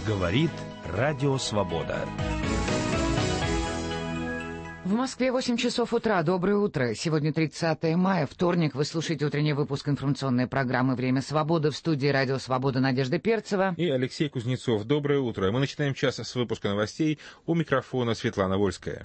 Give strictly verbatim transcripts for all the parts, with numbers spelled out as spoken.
Говорит Радио Свобода. В Москве восемь часов утра. Доброе утро. Сегодня тридцатое мая, вторник. Вы слушаете утренний выпуск информационной программы «Время свободы». В студии «Радио Свобода» Надежда Перцева и Алексей Кузнецов. Доброе утро. Мы начинаем час с выпуска новостей. У микрофона Светлана Вольская.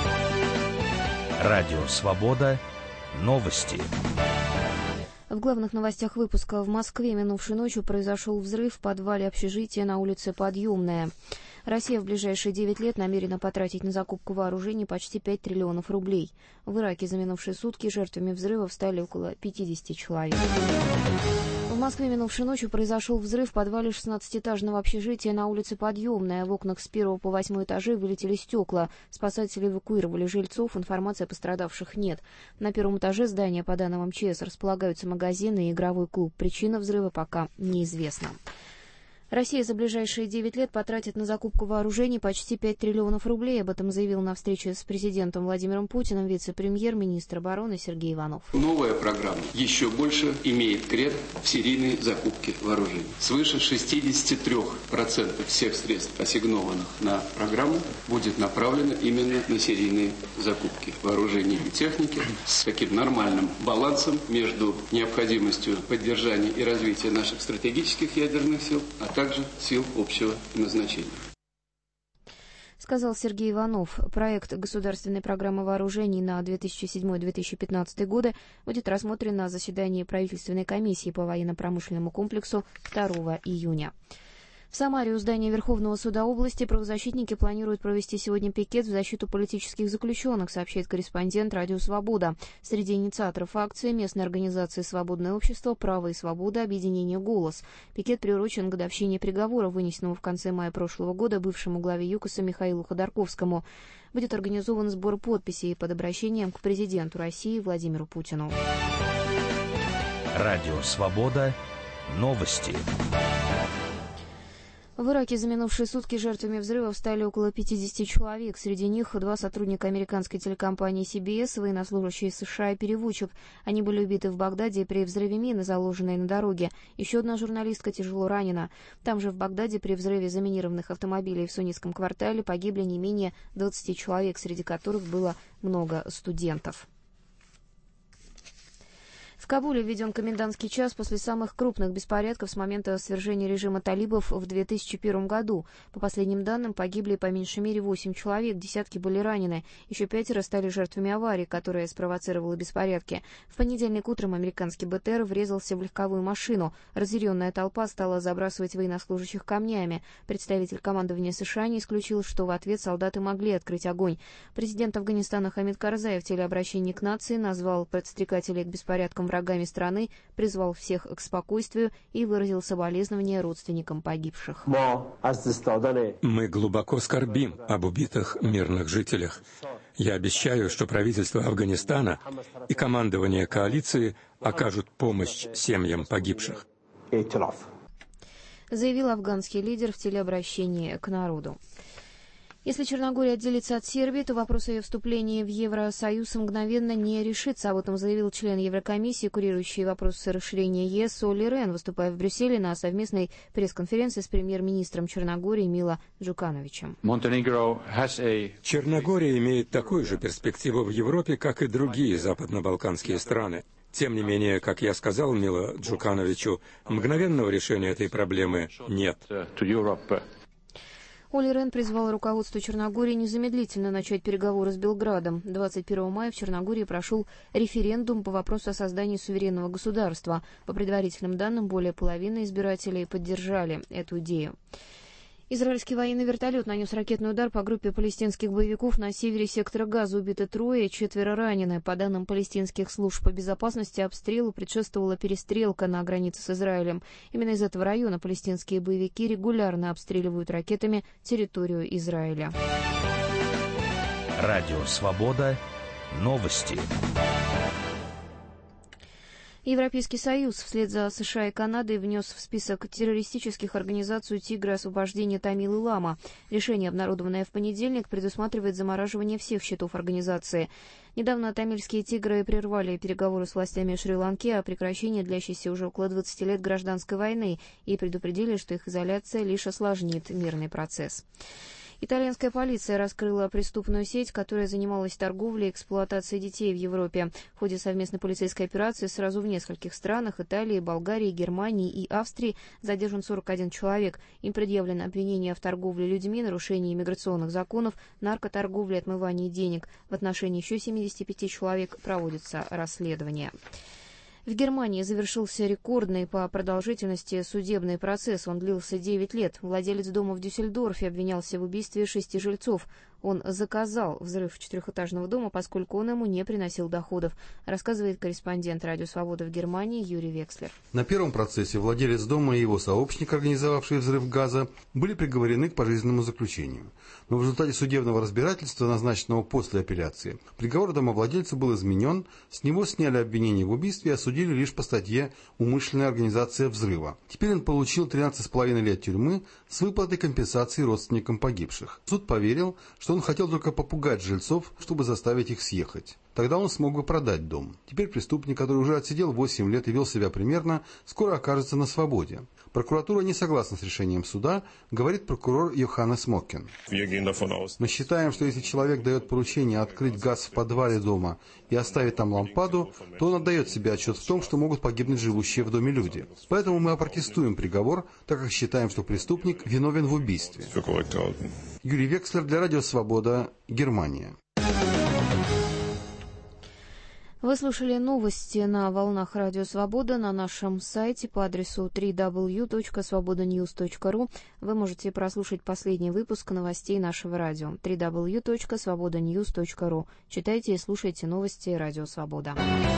Радио Свобода. Новости. В главных новостях выпуска: в Москве минувшей ночью произошел взрыв в подвале общежития на улице Подъемная. Россия в ближайшие девять лет намерена потратить на закупку вооружений почти пять триллионов рублей. В Ираке за минувшие сутки жертвами взрывов стали около пятидесяти человек. В Москве минувшей ночью произошел взрыв в подвале шестнадцатиэтажного общежития на улице Подъемная. В окнах с первого по восьмой этажи вылетели стекла. Спасатели эвакуировали жильцов, информации о пострадавших нет. На первом этаже здания, по данным эм че эс, располагаются магазины и игровой клуб. Причина взрыва пока неизвестна. Россия за ближайшие девять лет потратит на закупку вооружений почти пять триллионов рублей. Об этом заявил на встрече с президентом Владимиром Путиным вице-премьер-министр обороны Сергей Иванов. Новая программа еще больше имеет кред в серийной закупке вооружений. Свыше шестьдесят три процента всех средств, ассигнованных на программу, будет направлено именно на серийные закупки вооружений и техники с таким нормальным балансом между необходимостью поддержания и развития наших стратегических ядерных сил, а также также сил общего назначения. Сказал Сергей Иванов. Проект государственной программы вооружений на две тысячи седьмой — две тысячи пятнадцатый годы будет рассмотрен на заседании правительственной комиссии по военно-промышленному комплексу второго июня. В Самаре у здания Верховного суда области правозащитники планируют провести сегодня пикет в защиту политических заключенных, сообщает корреспондент «Радио Свобода». Среди инициаторов акции местной организации «Свободное общество», «Право и свобода», объединение «Голос». Пикет приурочен к годовщине приговора, вынесенного в конце мая прошлого года бывшему главе ЮКОСа Михаилу Ходорковскому. Будет организован сбор подписей под обращением к президенту России Владимиру Путину. Радио Свобода. Новости. В Ираке за минувшие сутки жертвами взрывов стали около пятидесяти человек. Среди них два сотрудника американской телекомпании си би эс, военнослужащие США и переводчик. Они были убиты в Багдаде при взрыве мины, заложенной на дороге. Еще одна журналистка тяжело ранена. Там же в Багдаде при взрыве заминированных автомобилей в суннитском квартале погибли не менее двадцати человек, среди которых было много студентов. В Кабуле введен комендантский час после самых крупных беспорядков с момента свержения режима талибов в две тысячи первом году. По последним данным, погибли по меньшей мере восемь человек, десятки были ранены. Еще пятеро стали жертвами аварии, которая спровоцировала беспорядки. В понедельник утром американский бэ тэ эр врезался в легковую машину. Разъяренная толпа стала забрасывать военнослужащих камнями. Представитель командования США не исключил, что в ответ солдаты могли открыть огонь. Президент Афганистана Хамид Карзай в телеобращении к нации назвал подстрекателей к беспорядкам врагами страны, призвал всех к спокойствию и выразил соболезнования родственникам погибших. Мы глубоко скорбим об убитых мирных жителях. Я обещаю, что правительство Афганистана и командование коалиции окажут помощь семьям погибших. Заявил афганский лидер в телеобращении к народу. Если Черногория отделится от Сербии, то вопрос о ее вступлении в Евросоюз мгновенно не решится. Об этом заявил член Еврокомиссии, курирующий вопросы расширения ЕС Олли Рен, выступая в Брюсселе на совместной пресс-конференции с премьер-министром Черногории Мило Джукановичем. Черногория имеет такую же перспективу в Европе, как и другие западно-балканские страны. Тем не менее, как я сказал Мило Джукановичу, мгновенного решения этой проблемы нет. Олли Рен призвал руководство Черногории незамедлительно начать переговоры с Белградом. двадцать первого мая в Черногории прошел референдум по вопросу о создании суверенного государства. По предварительным данным, более половины избирателей поддержали эту идею. Израильский военный вертолет нанес ракетный удар по группе палестинских боевиков на севере сектора Газа. Убиты трое, четверо ранены. По данным палестинских служб по безопасности, обстрелу предшествовала перестрелка на границе с Израилем. Именно из этого района палестинские боевики регулярно обстреливают ракетами территорию Израиля. Радио Свобода. Новости. Европейский Союз вслед за США и Канадой внес в список террористических организаций «Тигры освобождения Тамилы Лама». Решение, обнародованное в понедельник, предусматривает замораживание всех счетов организации. Недавно тамильские «Тигры» прервали переговоры с властями Шри-Ланки о прекращении длящейся уже около двадцати лет гражданской войны и предупредили, что их изоляция лишь осложнит мирный процесс. Итальянская полиция раскрыла преступную сеть, которая занималась торговлей и эксплуатацией детей в Европе. В ходе совместной полицейской операции сразу в нескольких странах — Италии, Болгарии, Германии и Австрии — задержан сорок один человек. Им предъявлено обвинение в торговле людьми, нарушении миграционных законов, наркоторговле, отмывании денег. В отношении еще семидесяти пяти человек проводится расследование. В Германии завершился рекордный по продолжительности судебный процесс. Он длился девять лет. Владелец дома в Дюссельдорфе обвинялся в убийстве шести жильцов. Он заказал взрыв четырехэтажного дома, поскольку он ему не приносил доходов, рассказывает корреспондент «Радио Свобода» в Германии Юрий Векслер. На первом процессе владелец дома и его сообщник, организовавший взрыв газа, были приговорены к пожизненному заключению. Но в результате судебного разбирательства, назначенного после апелляции, приговор домовладельца был изменен, с него сняли обвинение в убийстве и осудили лишь по статье «Умышленная организация взрыва». Теперь он получил тринадцать с половиной лет тюрьмы с выплатой компенсации родственникам погибших. Суд поверил, что он хотел только попугать жильцов, чтобы заставить их съехать. Тогда он смог бы продать дом. Теперь преступник, который уже отсидел восемь лет и вел себя примерно, скоро окажется на свободе. Прокуратура не согласна с решением суда, говорит прокурор Йоханнес Моккен. Мы считаем, что если человек дает поручение открыть газ в подвале дома и оставить там лампаду, то он отдает себе отчет в том, что могут погибнуть живущие в доме люди. Поэтому мы опротестуем приговор, так как считаем, что преступник виновен в убийстве. Юрий Векслер для Радио Свобода, Германия. Вы слушали новости на волнах Радио Свобода на нашем сайте по адресу дабл ю дабл ю дабл ю точка свобода ньюс точка ру. Вы можете прослушать последний выпуск новостей нашего радио дабл ю дабл ю дабл ю точка свобода ньюс точка ру. Читайте и слушайте новости Радио Свобода.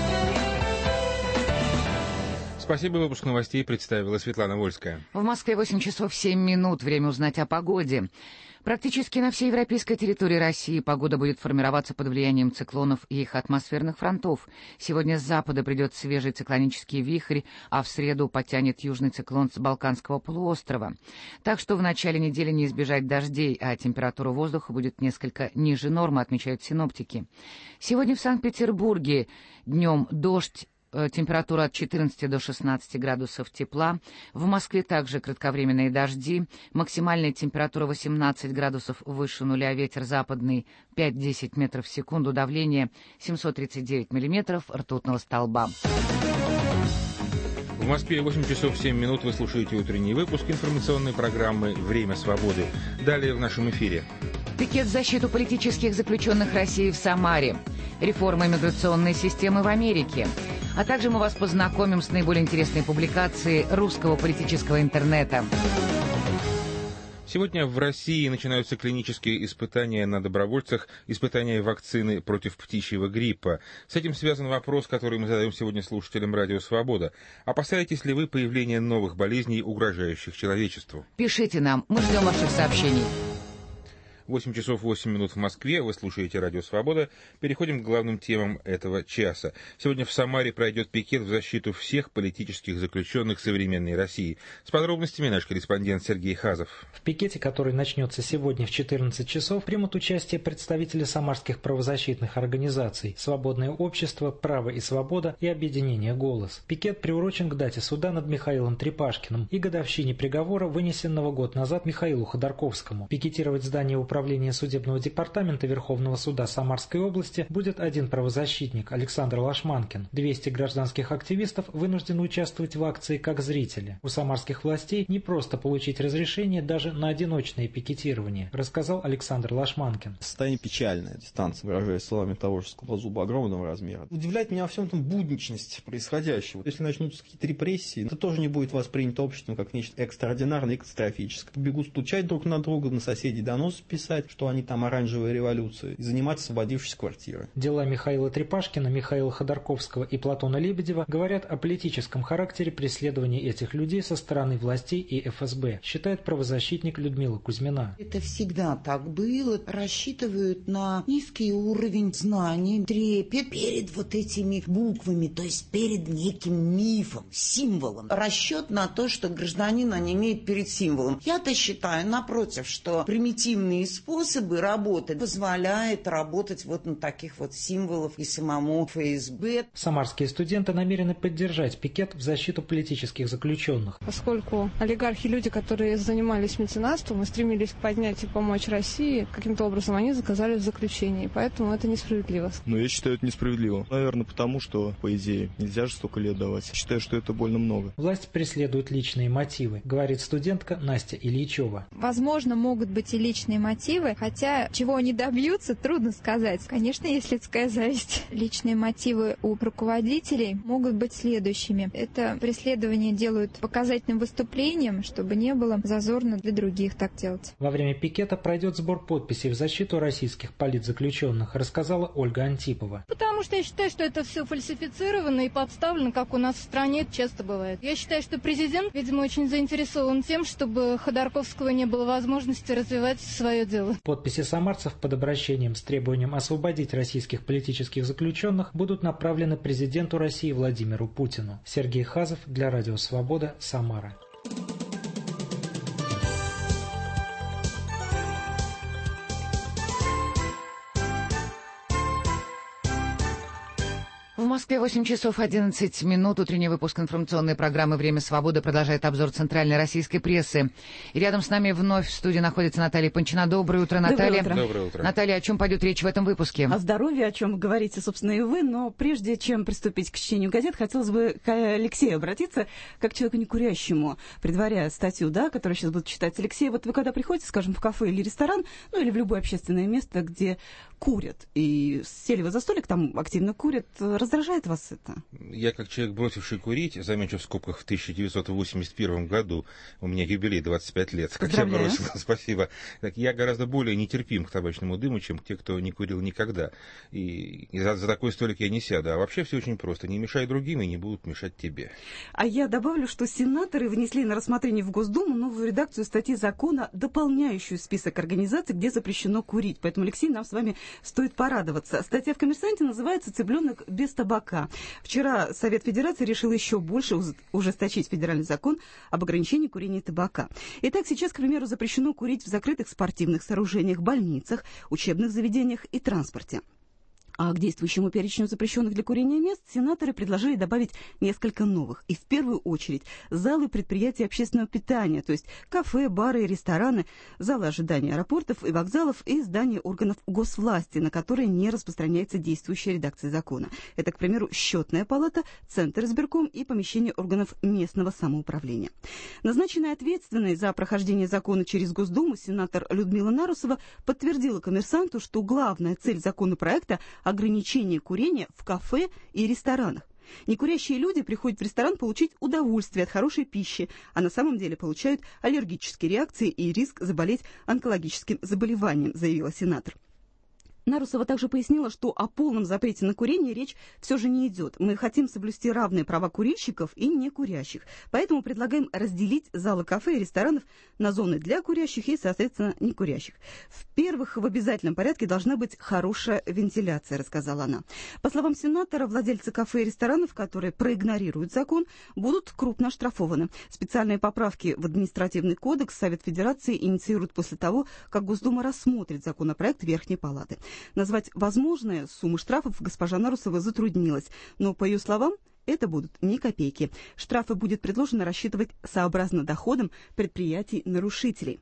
Спасибо. Выпуск новостей представила Светлана Вольская. В Москве восемь часов семь минут. Время узнать о погоде. Практически на всей европейской территории России погода будет формироваться под влиянием циклонов и их атмосферных фронтов. Сегодня с запада придет свежий циклонический вихрь, а в среду потянет южный циклон с Балканского полуострова. Так что в начале недели не избежать дождей, а температура воздуха будет несколько ниже нормы, отмечают синоптики. Сегодня в Санкт-Петербурге днем дождь. Температура от четырнадцати до шестнадцати градусов тепла. В Москве также кратковременные дожди. Максимальная температура восемнадцать градусов выше нуля. Ветер западный пять-десять метров в секунду. Давление семьсот тридцать девять миллиметров ртутного столба. В Москве восемь часов семь минут. Вы слушаете утренний выпуск информационной программы «Время свободы». Далее в нашем эфире. Пикет в защиту политических заключенных России в Самаре. Реформа миграционной системы в Америке. А также мы вас познакомим с наиболее интересной публикацией русского политического интернета. Сегодня в России начинаются клинические испытания на добровольцах, испытания вакцины против птичьего гриппа. С этим связан вопрос, который мы задаем сегодня слушателям Радио Свобода. Опасаетесь ли вы появления новых болезней, угрожающих человечеству? Пишите нам, мы ждем ваших сообщений. восемь часов восемь минут в Москве. Вы слушаете Радио Свобода. Переходим к главным темам этого часа. Сегодня в Самаре пройдет пикет в защиту всех политических заключенных современной России. С подробностями наш корреспондент Сергей Хазов. В пикете, который начнется сегодня в четырнадцать часов, примут участие представители самарских правозащитных организаций «Свободное общество», «Право и свобода» и объединение «Голос». Пикет приурочен к дате суда над Михаилом Трепашкиным и годовщине приговора, вынесенного год назад Михаилу Ходорковскому. Пикетировать здание управления Управление судебного департамента Верховного суда Самарской области будет один правозащитник Александр Лашманкин. двести гражданских активистов вынуждены участвовать в акции как зрители. У самарских властей не просто получить разрешение даже на одиночное пикетирование, рассказал Александр Лашманкин. Состояние печальное, дистанция, выражаясь словами того же скалозуба огромного размера. Удивляет меня во всем этом будничность происходящего. Если начнутся какие-то репрессии, это тоже не будет воспринято обществом как нечто экстраординарное и катастрофическое. Побегут стучать друг на друга, на соседей доносы писать. писать, что они там оранжевая революция, и заниматься освободившись квартиры. Дела Михаила Трепашкина, Михаила Ходорковского и Платона Лебедева говорят о политическом характере преследования этих людей со стороны властей и эф эс бэ, считает правозащитник Людмила Кузьмина. Это всегда так было. Рассчитывают на низкий уровень знаний, трепет перед вот этими буквами, то есть перед неким мифом, символом. Расчет на то, что гражданин не имеет перед символом. Я-то считаю, напротив, что примитивные способы работы позволяют работать вот на таких вот символов и самому эф эс бэ. Самарские студенты намерены поддержать пикет в защиту политических заключенных. Поскольку олигархи, люди, которые занимались меценатством и стремились поднять и помочь России, каким-то образом они заказали в заключении, поэтому это несправедливо. Но я считаю, это несправедливо. Наверное, потому что, по идее, нельзя же столько лет давать. Считаю, что это больно много. Власть преследует личные мотивы, говорит студентка Настя Ильичева. Возможно, могут быть и личные мотивы, хотя чего они добьются, трудно сказать. Конечно, есть людская зависть. Личные мотивы у руководителей могут быть следующими. Это преследование делают показательным выступлением, чтобы не было зазорно для других так делать. Во время пикета пройдет сбор подписей в защиту российских политзаключенных, рассказала Ольга Антипова. Потому что я считаю, что это все фальсифицировано и подставлено, как у нас в стране это часто бывает. Я считаю, что президент, видимо, очень заинтересован тем, чтобы Ходорковского не было возможности развивать свое дело. Подписи самарцев под обращением с требованием освободить российских политических заключенных будут направлены президенту России Владимиру Путину. Сергей Хазов для Радио Свобода, Самара. В Москве восемь часов одиннадцать минут. Утренний выпуск информационной программы «Время свободы» продолжает обзор центральной российской прессы. И рядом с нами вновь в студии находится Наталья Панчина. Доброе утро, Наталья. Доброе утро. Доброе утро. Наталья, о чем пойдет речь в этом выпуске? О здоровье, о чем вы говорите, собственно, и вы. Но прежде чем приступить к чтению газет, хотелось бы к Алексею обратиться, как к человеку некурящему, предваряя статью, да, которую сейчас буду читать. Алексей, вот вы когда приходите, скажем, в кафе или ресторан, ну или в любое общественное место, где курят, и сели вы за столик, там активно курят, раздражает вас это? Я, как человек, бросивший курить, замечу в скобках, в тысяча девятьсот восемьдесят первом году, у меня юбилей двадцать пять лет, как я бросил, спасибо. Так, я гораздо более нетерпим к табачному дыму, чем те, кто не курил никогда. И, и за, за такой столик я не сяду. А вообще все очень просто. Не мешай другим, и не будут мешать тебе. А я добавлю, что сенаторы внесли на рассмотрение в Госдуму новую редакцию статьи закона, дополняющую список организаций, где запрещено курить. Поэтому, Алексей, нам с вами стоит порадоваться. Статья в «Коммерсанте» называется «Цыпленок без табака». Вчера Совет Федерации решил еще больше ужесточить федеральный закон об ограничении курения табака. Итак, сейчас, к примеру, запрещено курить в закрытых спортивных сооружениях, больницах, учебных заведениях и транспорте. А к действующему перечню запрещенных для курения мест сенаторы предложили добавить несколько новых. И в первую очередь залы предприятий общественного питания, то есть кафе, бары и рестораны, залы ожидания аэропортов и вокзалов и здания органов госвласти, на которые не распространяется действующая редакция закона. Это, к примеру, Счетная палата, Центр избирком и помещение органов местного самоуправления. Назначенная ответственной за прохождение закона через Госдуму сенатор Людмила Нарусова подтвердила «Коммерсанту», что главная цель законопроекта – ограничение курения в кафе и ресторанах. Некурящие люди приходят в ресторан получить удовольствие от хорошей пищи, а на самом деле получают аллергические реакции и риск заболеть онкологическим заболеванием, заявила сенатор. Нарусова также пояснила, что о полном запрете на курение речь все же не идет. Мы хотим соблюсти равные права курильщиков и некурящих. Поэтому предлагаем разделить залы кафе и ресторанов на зоны для курящих и, соответственно, некурящих. В-первых, в обязательном порядке должна быть хорошая вентиляция, рассказала она. По словам сенатора, владельцы кафе и ресторанов, которые проигнорируют закон, будут крупно оштрафованы. Специальные поправки в административный кодекс Совет Федерации инициирует после того, как Госдума рассмотрит законопроект Верхней Палаты. Назвать возможные суммы штрафов госпожа Нарусова затруднилась, но, по ее словам, это будут не копейки. Штрафы будет предложено рассчитывать сообразно доходам предприятий-нарушителей.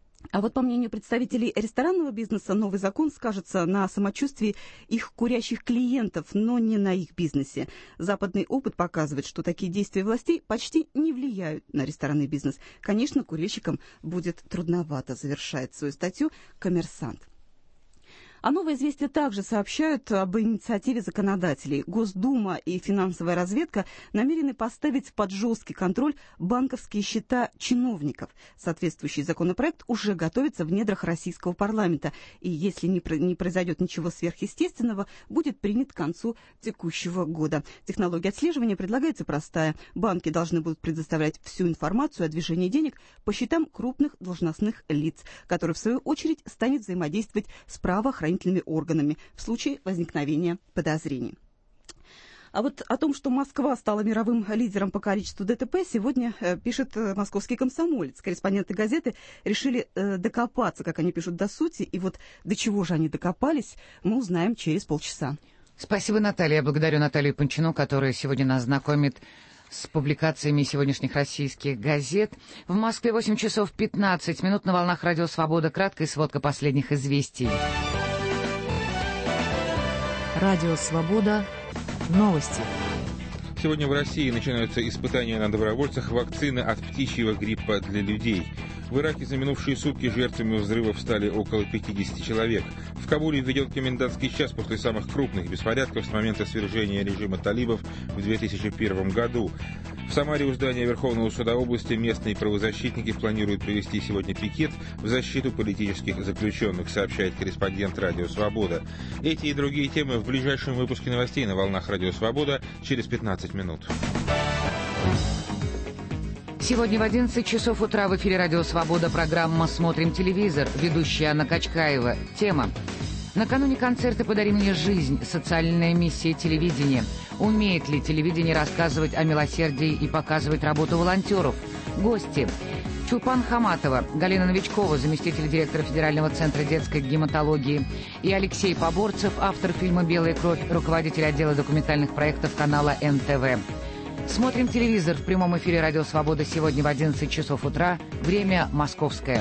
А вот по мнению представителей ресторанного бизнеса, новый закон скажется на самочувствии их курящих клиентов, но не на их бизнесе. Западный опыт показывает, что такие действия властей почти не влияют на ресторанный бизнес. Конечно, курильщикам будет трудновато, завершает свою статью «Коммерсант». А «Новое известие» также сообщают об инициативе законодателей. Госдума и финансовая разведка намерены поставить под жесткий контроль банковские счета чиновников. Соответствующий законопроект уже готовится в недрах российского парламента. И если не произойдет ничего сверхъестественного, будет принят к концу текущего года. Технология отслеживания предлагается простая. Банки должны будут предоставлять всю информацию о движении денег по счетам крупных должностных лиц, которые, в свою очередь, станет взаимодействовать с правоохранительными органами в случае возникновения подозрений. А вот о том, что Москва стала мировым лидером по количеству ДТП, сегодня э, пишет э, московский комсомолец. Корреспонденты газеты решили э, докопаться, как они пишут, до сути. И вот до чего же они докопались, мы узнаем через полчаса. Спасибо, Наталья. Я благодарю Наталью Панчину, которая сегодня нас знакомит с публикациями сегодняшних российских газет. В Москве восемь часов пятнадцать минут, на волнах Радио Свобода. Краткая сводка последних известий. Радио Свобода. Новости. Сегодня в России начинаются испытания на добровольцах вакцины от птичьего гриппа для людей. В Ираке за минувшие сутки жертвами взрывов стали около пятидесяти человек. В Кабуле введен комендантский час после самых крупных беспорядков с момента свержения режима талибов в две тысячи первом году. В Самаре у здания Верховного суда области местные правозащитники планируют провести сегодня пикет в защиту политических заключенных, сообщает корреспондент Радио Свобода. Эти и другие темы в ближайшем выпуске новостей на волнах Радио Свобода через пятнадцать минут. Сегодня в одиннадцать часов утра в эфире Радио Свобода программа «Смотрим телевизор». Ведущая Анна Качкаева. Тема: накануне концерта «Подари мне жизнь. Социальная миссия телевидения». Умеет ли телевидение рассказывать о милосердии и показывать работу волонтеров? Гости: Чулпан Хаматова, Галина Новичкова, заместитель директора Федерального центра детской гематологии, и Алексей Поборцев, автор фильма «Белая кровь», руководитель отдела документальных проектов канала эн тэ вэ. Смотрим телевизор в прямом эфире Радио Свобода сегодня в одиннадцать часов утра. Время московское.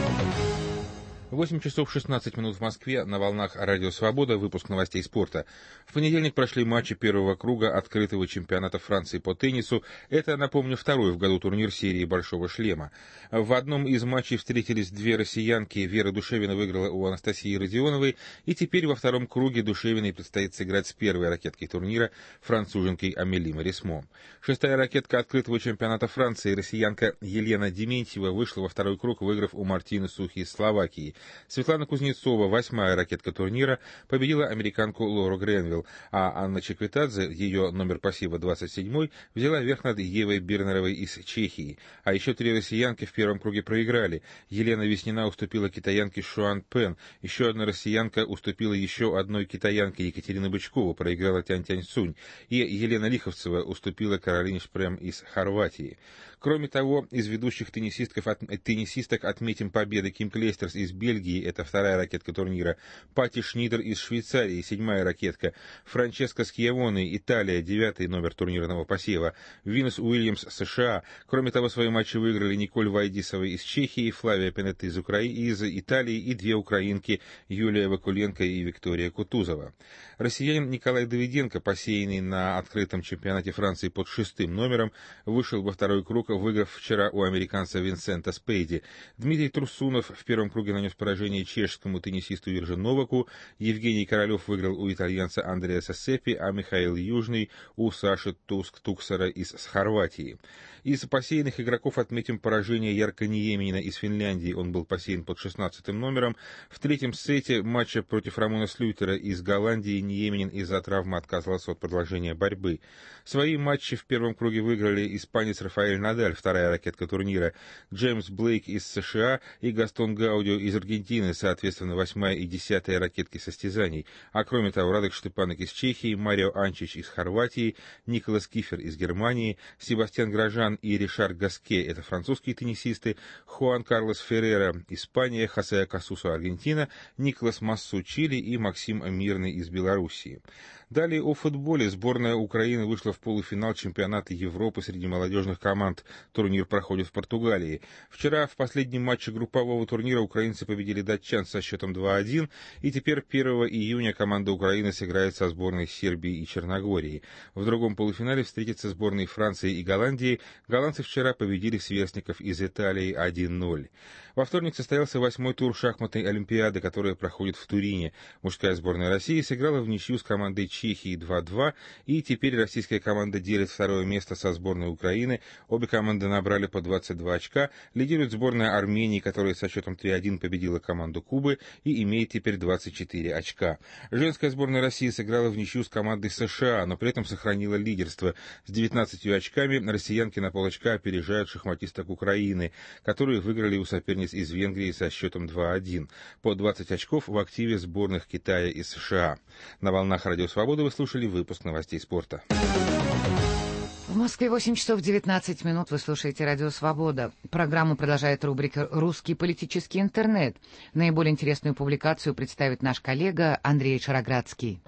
восемь часов шестнадцать минут в Москве, на волнах Радио Свобода, выпуск новостей спорта. В понедельник прошли матчи первого круга открытого чемпионата Франции по теннису. Это, напомню, второй в году турнир серии «Большого шлема». В одном из матчей встретились две россиянки. Вера Душевина выиграла у Анастасии Родионовой, и теперь во втором круге Душевиной предстоит сыграть с первой ракеткой турнира, француженкой Амели Марисмо. Шестая ракетка открытого чемпионата Франции, россиянка Елена Дементьева, вышла во второй круг, выиграв у Мартины Сухи из Словакии. Светлана Кузнецова, восьмая ракетка турнира, победила американку Лору Гренвилл, а Анна Чеквитадзе, ее номер пассива двадцать седьмой, взяла верх над Евой Бирнеровой из Чехии. А еще три россиянки в первом круге проиграли. Елена Веснина уступила китаянке Шуан Пен, еще одна россиянка уступила еще одной китаянке, Екатерина Бычкова, проиграла Тянь Тянь Сунь, и Елена Лиховцева уступила Каролине Шпрем из Хорватии. Кроме того, из ведущих теннисистов, от, теннисисток отметим победы: Ким Клейстерс из Бельгии, это вторая ракетка турнира, Пати Шнидер из Швейцарии, седьмая ракетка, Франческа Скьявоне, Италия, девятый номер турнирного посева, Винус Уильямс, США. Кроме того, свои матчи выиграли Николь Вайдисова из Чехии, Флавия Пенет из, Укра... из Италии и две украинки, Юлия Вакуленко и Виктория Кутузова. Россиянин Николай Давиденко, посеянный на открытом чемпионате Франции под шестым номером, вышел во второй круг, выиграв вчера у американца Винсента Спейди. Дмитрий Турсунов в первом круге нанес поражение чешскому теннисисту Ирже Новаку, Евгений Королев выиграл у итальянца Андреаса Сеппи, а Михаил Южный у Саши Туск-Туксера из Хорватии. Из посеянных игроков отметим поражение Ярко Ниеминина из Финляндии, он был посеян под шестнадцатым номером. В третьем сете матча против Рамона Слютера из Голландии Ниеминин из-за травмы отказался от продолжения борьбы. Свои матчи в первом круге выиграли испанец Рафаэль Надаль, вторая ракетка турнира, Джеймс Блейк из США и Гастон Гаудио из Аргентины, соответственно, восьмая и десятая ракетки состязаний. А кроме того, Радek Штепанек из Чехии, Марио Анчич из Хорватии, Николас Кифер из Германии, Себастьян Гражан и Ришар Гаске, это французские теннисисты, Хуан Карлос Феррера, Испания, Хосе Акасусо, Аргентина, Николас Массу, Чили и Максим Мирный из Белоруссии. Далее о футболе. Сборная Украины вышла в полуфинал чемпионата Европы среди молодежных команд. Турнир проходит в Португалии. Вчера в последнем матче группового турнира украинцы победили победили датчан со счетом два-один, и теперь первого июня команда Украины сыграет со сборной Сербии и Черногории. В другом полуфинале встретятся сборные Франции и Голландии. Голландцы вчера победили сверстников из Италии один-ноль. Во вторник состоялся восьмой тур шахматной олимпиады, которая проходит в Турине. Мужская сборная России сыграла в ничью с командой Чехии два-два, и теперь российская команда делит второе место со сборной Украины. Обе команды набрали по двадцать два очка. Лидирует сборная Армении, которая со счетом три-один победила команду Кубы и имеет теперь двадцать четыре очка. Женская сборная России сыграла в ничью с командой США, но при этом сохранила лидерство. С девятнадцатью очками россиянки на полочка опережают шахматисток Украины, которые выиграли у соперниц из Венгрии со счетом два-один. По двадцать очков в активе сборных Китая и США. На волнах Радио Свобода вы слушали выпуск новостей спорта. В Москве восемь часов девятнадцать минут. Вы слушаете Радио Свобода. Программу продолжает рубрика «Русский политический интернет». Наиболее интересную публикацию представит наш коллега Андрей Шароградский.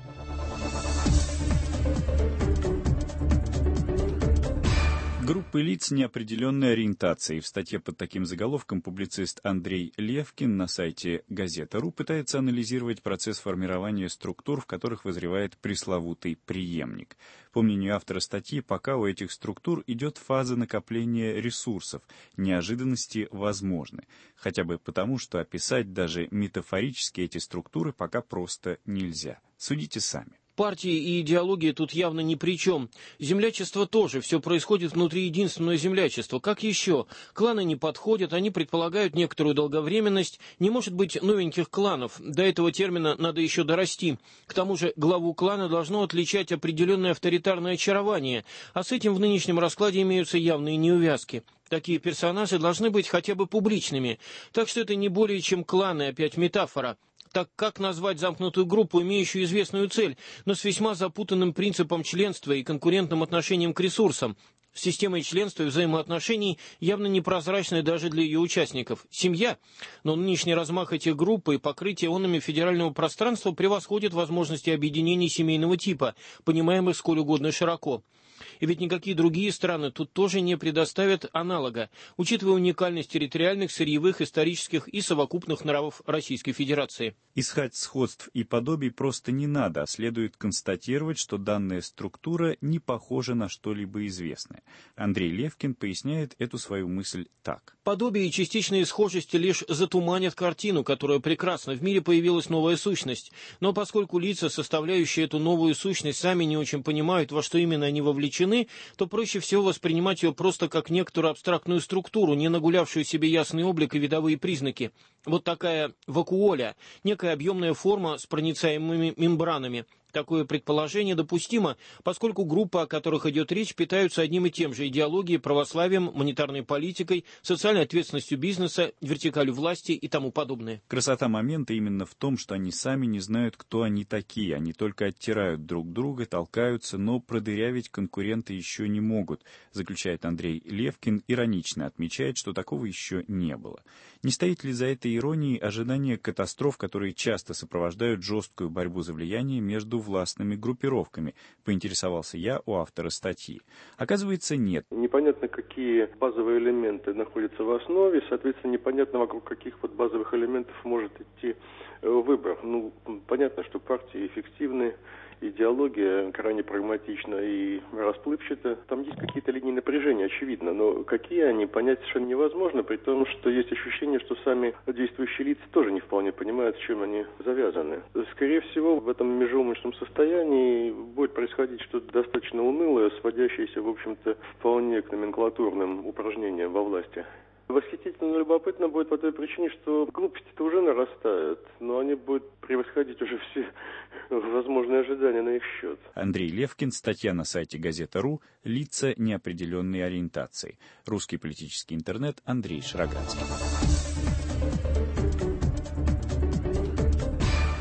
Группы лиц неопределенной ориентации. В статье под таким заголовком публицист Андрей Левкин на сайте Газета.ру пытается анализировать процесс формирования структур, в которых вызревает пресловутый преемник. По мнению автора статьи, пока у этих структур идет фаза накопления ресурсов, неожиданности возможны. Хотя бы потому, что описать даже метафорически эти структуры пока просто нельзя. Судите сами. Партии и идеология тут явно ни при чем. Землячество тоже. Все происходит внутри единственного землячества. Как еще? Кланы не подходят, они предполагают некоторую долговременность. Не может быть новеньких кланов. До этого термина надо еще дорасти. К тому же главу клана должно отличать определенное авторитарное очарование. А с этим в нынешнем раскладе имеются явные неувязки. Такие персонажи должны быть хотя бы публичными. Так что это не более чем кланы, опять метафора. Так как назвать замкнутую группу, имеющую известную цель, но с весьма запутанным принципом членства и конкурентным отношением к ресурсам? С системой членства и взаимоотношений явно непрозрачной даже для ее участников. Семья. Но нынешний размах этих групп и покрытие онами федерального пространства превосходит возможности объединений семейного типа, понимаемых сколь угодно широко. И ведь никакие другие страны тут тоже не предоставят аналога, учитывая уникальность территориальных, сырьевых, исторических и совокупных нравов Российской Федерации. Искать сходств и подобий просто не надо, а следует констатировать, что данная структура не похожа на что-либо известное. Андрей Левкин поясняет эту свою мысль так. Подобие и частичные схожести лишь затуманят картину, которая прекрасна. В мире появилась новая сущность. Но поскольку лица, составляющие эту новую сущность, сами не очень понимают, во что именно они вовлечены, то проще всего воспринимать ее просто как некоторую абстрактную структуру, не нагулявшую себе ясный облик и видовые признаки. Вот такая вакуоля, некая объемная форма с проницаемыми мембранами. Такое предположение допустимо, поскольку группы, о которых идет речь, питаются одним и тем же: идеологией, православием, монетарной политикой, социальной ответственностью бизнеса, вертикалью власти и тому подобное. Красота момента именно в том, что они сами не знают, кто они такие. Они только оттирают друг друга, толкаются, но продырявить конкуренты еще не могут, заключает Андрей Левкин, иронично отмечает, что такого еще не было. Не стоит ли за этой иронией ожидание катастроф, которые часто сопровождают жесткую борьбу за влияние между властными группировками, поинтересовался я у автора статьи. Оказывается, нет. Непонятно, какие базовые элементы находятся в основе, соответственно, непонятно, вокруг каких вот базовых элементов может идти выбор. Ну, понятно, что партии эффективны, идеология крайне прагматична и расплывчата. Там есть какие-то линии напряжения, очевидно, но какие они, понять совершенно невозможно, при том, что есть ощущение, что сами действующие лица тоже не вполне понимают, с чем они завязаны. Скорее всего, в этом межумышленном состоянии будет происходить что-то достаточно унылое, сводящееся, в общем-то, вполне к номенклатурным упражнениям во власти. Восхитительно любопытно будет по той причине, что глупости-то уже нарастают, но они будут превосходить уже все возможные ожидания на их счет. Андрей Левкин, статья на сайте Газета.ру «Лица неопределенной ориентации». Русский политический интернет, Андрей Шароградский. В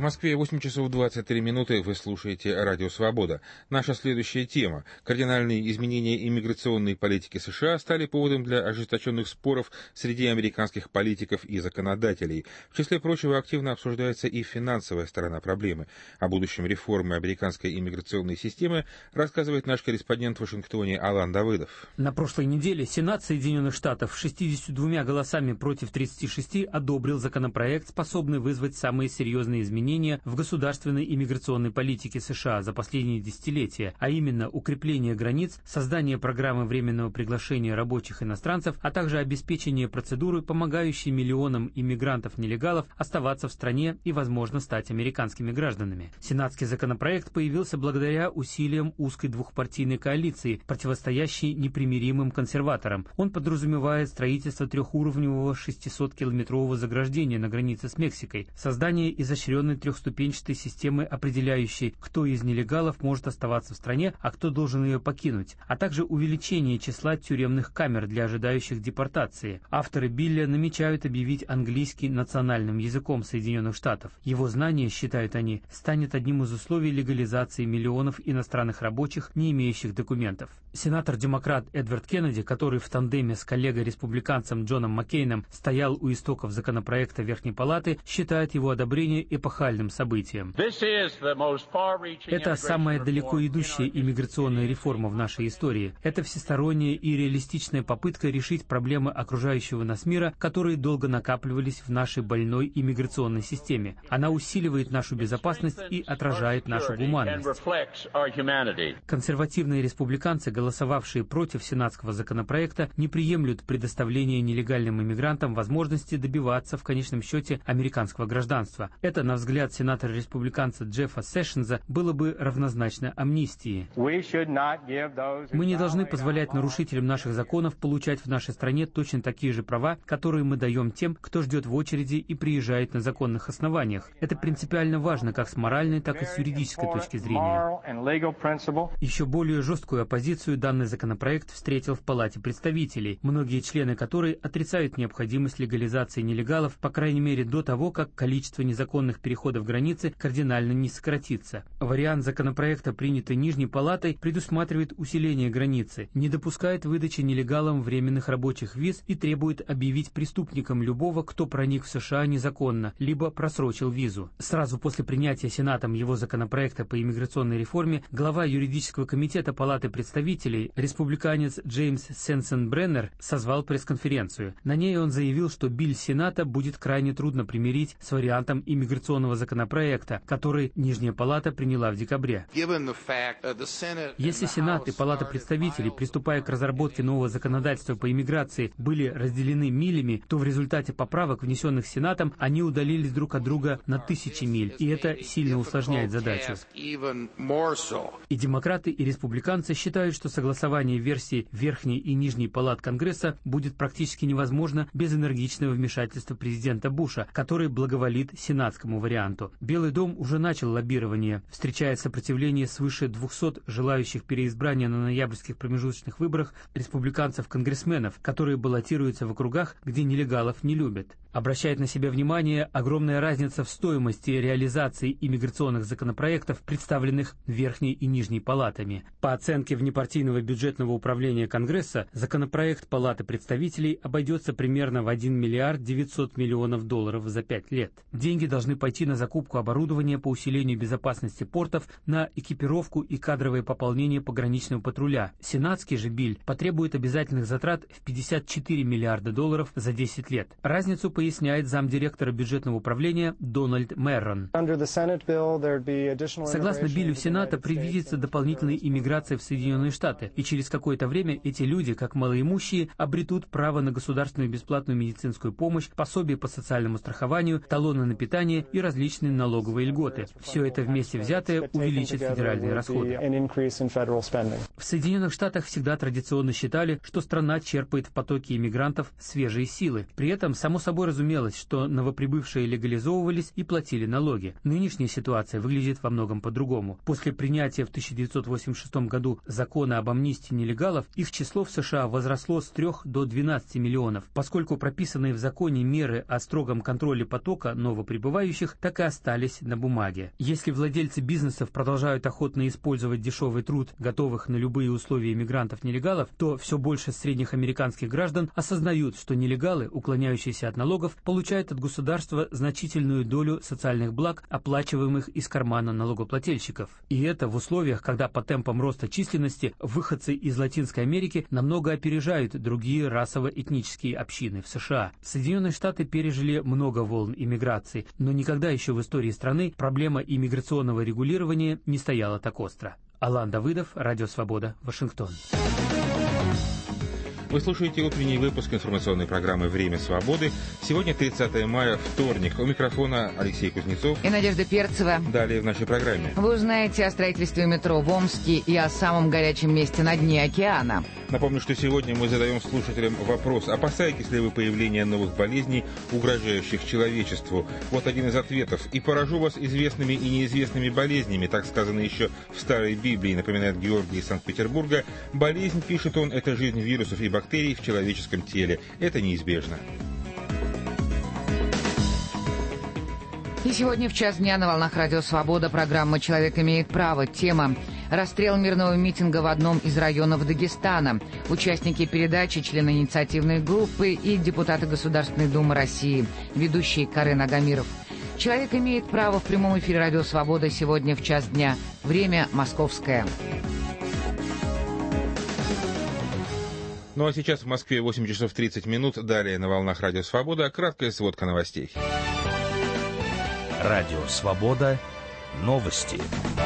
Москве восемь часов двадцать три минуты. Вы слушаете Радио Свобода. Наша следующая тема. Кардинальные изменения иммиграционной политики США стали поводом для ожесточенных споров среди американских политиков и законодателей. В числе прочего, активно обсуждается и финансовая сторона проблемы. О будущем реформы американской иммиграционной системы рассказывает наш корреспондент в Вашингтоне Алан Давыдов. На прошлой неделе Сенат Соединенных Штатов шестьюдесятью двумя голосами против тридцати шести одобрил законопроект, способный вызвать самые серьезные изменения в государственной иммиграционной политике США за последние десятилетия, а именно укрепление границ, создание программы временного приглашения рабочих иностранцев, а также обеспечение процедуры, помогающей миллионам иммигрантов-нелегалов оставаться в стране и, возможно, стать американскими гражданами. Сенатский законопроект появился благодаря усилиям узкой двухпартийной коалиции, противостоящей непримиримым консерваторам. Он подразумевает строительство трехуровневого шестисоткилометрового заграждения на границе с Мексикой, создание изощренной трехступенчатой системы, определяющей, кто из нелегалов может оставаться в стране, а кто должен ее покинуть, а также увеличение числа тюремных камер для ожидающих депортации. Авторы билля намечают объявить английский национальным языком Соединенных Штатов. Его знание, считают они, станет одним из условий легализации миллионов иностранных рабочих, не имеющих документов. Сенатор-демократ Эдвард Кеннеди, который в тандеме с коллегой-республиканцем Джоном Маккейном стоял у истоков законопроекта Верхней Палаты, считает его одобрение эпохальным событием. Это самая далеко идущая иммиграционная реформа в нашей истории. Это всесторонняя и реалистичная попытка решить проблемы окружающего нас мира, которые долго накапливались в нашей больной иммиграционной системе. Она усиливает нашу безопасность и отражает нашу гуманность. Консервативные республиканцы, голосовавшие против сенатского законопроекта, не приемлют предоставления нелегальным иммигрантам возможности добиваться в конечном счете американского гражданства. Это, на взгляд сенатора-республиканца Джеффа Сэшенза, было бы равнозначно амнистии. Мы не должны позволять нарушителям наших законов получать в нашей стране точно такие же права, которые мы даем тем, кто ждет в очереди и приезжает на законных основаниях. Это принципиально важно как с моральной, так и с юридической точки зрения. Еще более жесткую оппозицию данный законопроект встретил в Палате представителей, многие члены которой отрицают необходимость легализации нелегалов, по крайней мере до того, как количество незаконных переходов границы кардинально не сократится. Вариант законопроекта, принятый Нижней Палатой, предусматривает усиление границы, не допускает выдачи нелегалам временных рабочих виз и требует объявить преступником любого, кто проник в США незаконно, либо просрочил визу. Сразу после принятия Сенатом его законопроекта по иммиграционной реформе глава юридического комитета Палаты представителей, республиканец Джеймс Сенсенбреннер, созвал пресс-конференцию. На ней он заявил, что биль Сената будет крайне трудно примирить с вариантом иммиграционного законопроекта, который Нижняя Палата приняла в декабре. Если Сенат и Палата представителей, приступая к разработке нового законодательства по иммиграции, были разделены милями, то в результате поправок, внесенных Сенатом, они удалились друг от друга на тысячи миль, и это сильно усложняет задачу. И демократы, и республиканцы считают, что согласование версий Верхней и Нижней Палат Конгресса будет практически невозможно без энергичного вмешательства президента Буша, который благоволит сенатскому варианту. Белый дом уже начал лоббирование, встречая сопротивление свыше двухсот желающих переизбрания на ноябрьских промежуточных выборах республиканцев-конгрессменов, которые баллотируются в округах, где нелегалов не любят. Обращает на себя внимание огромная разница в стоимости реализации иммиграционных законопроектов, представленных Верхней и Нижней Палатами. По оценке внепартийного бюджетного управления Конгресса, законопроект Палаты представителей обойдется примерно в один миллиард девятьсот миллионов долларов за пять лет. Деньги должны пойти на закупку оборудования по усилению безопасности портов, на экипировку и кадровое пополнение пограничного патруля. Сенатский же биль потребует обязательных затрат в пятьдесят четыре миллиарда долларов за десять лет. Разницу поясняет замдиректора бюджетного управления Дональд Меррон. Согласно биллю Сената, предвидится дополнительная иммиграция в Соединенные Штаты, и через какое-то время эти люди, как малоимущие, обретут право на государственную бесплатную медицинскую помощь, пособие по социальному страхованию, талоны на питание и различные налоговые льготы. Все это вместе взятое увеличит федеральные расходы. В Соединенных Штатах всегда традиционно считали, что страна черпает в потоке иммигрантов свежие силы. При этом, само собой разумелось, что новоприбывшие легализовывались и платили налоги. Нынешняя ситуация выглядит во многом по-другому. После принятия в тысяча девятьсот восемьдесят шестом году закона об амнистии нелегалов, их число в США возросло с трёх до двенадцати миллионов. Поскольку прописанные в законе меры о строгом контроле потока новоприбывающих так так и остались на бумаге. Если владельцы бизнесов продолжают охотно использовать дешевый труд, готовых на любые условия иммигрантов-нелегалов, то все больше средних американских граждан осознают, что нелегалы, уклоняющиеся от налогов, получают от государства значительную долю социальных благ, оплачиваемых из кармана налогоплательщиков. И это в условиях, когда по темпам роста численности выходцы из Латинской Америки намного опережают другие расово-этнические общины в США. Соединенные Штаты пережили много волн иммиграции, но никогда еще в истории страны проблема иммиграционного регулирования не стояла так остро. Алан Давыдов, Радио Свобода, Вашингтон. Вы слушаете утренний выпуск информационной программы «Время свободы». Сегодня тридцатое мая, вторник. У микрофона Алексей Кузнецов и Надежда Перцева. Далее в нашей программе. Вы узнаете о строительстве метро в Омске и о самом горячем месте на дне океана. Напомню, что сегодня мы задаем слушателям вопрос: опасаетесь ли вы появления новых болезней, угрожающих человечеству? Вот один из ответов. «И поражу вас известными и неизвестными болезнями», так сказано еще в Старой Библии, напоминает Георгий из Санкт-Петербурга. Болезнь, пишет он, это жизнь вирусов и бактерий в человеческом теле. Это неизбежно. И сегодня в час дня на волнах Радио Свобода программа «Человек имеет право». Тема: расстрел мирного митинга в одном из районов Дагестана. Участники передачи, члены инициативной группы и депутаты Государственной Думы России. Ведущий Карен Агамиров. «Человек имеет право» в прямом эфире Радио Свобода сегодня в час дня. Время московское. Ну а сейчас в Москве восемь часов тридцать минут. Далее на волнах Радио Свобода краткая сводка новостей. Радио Свобода. Новости.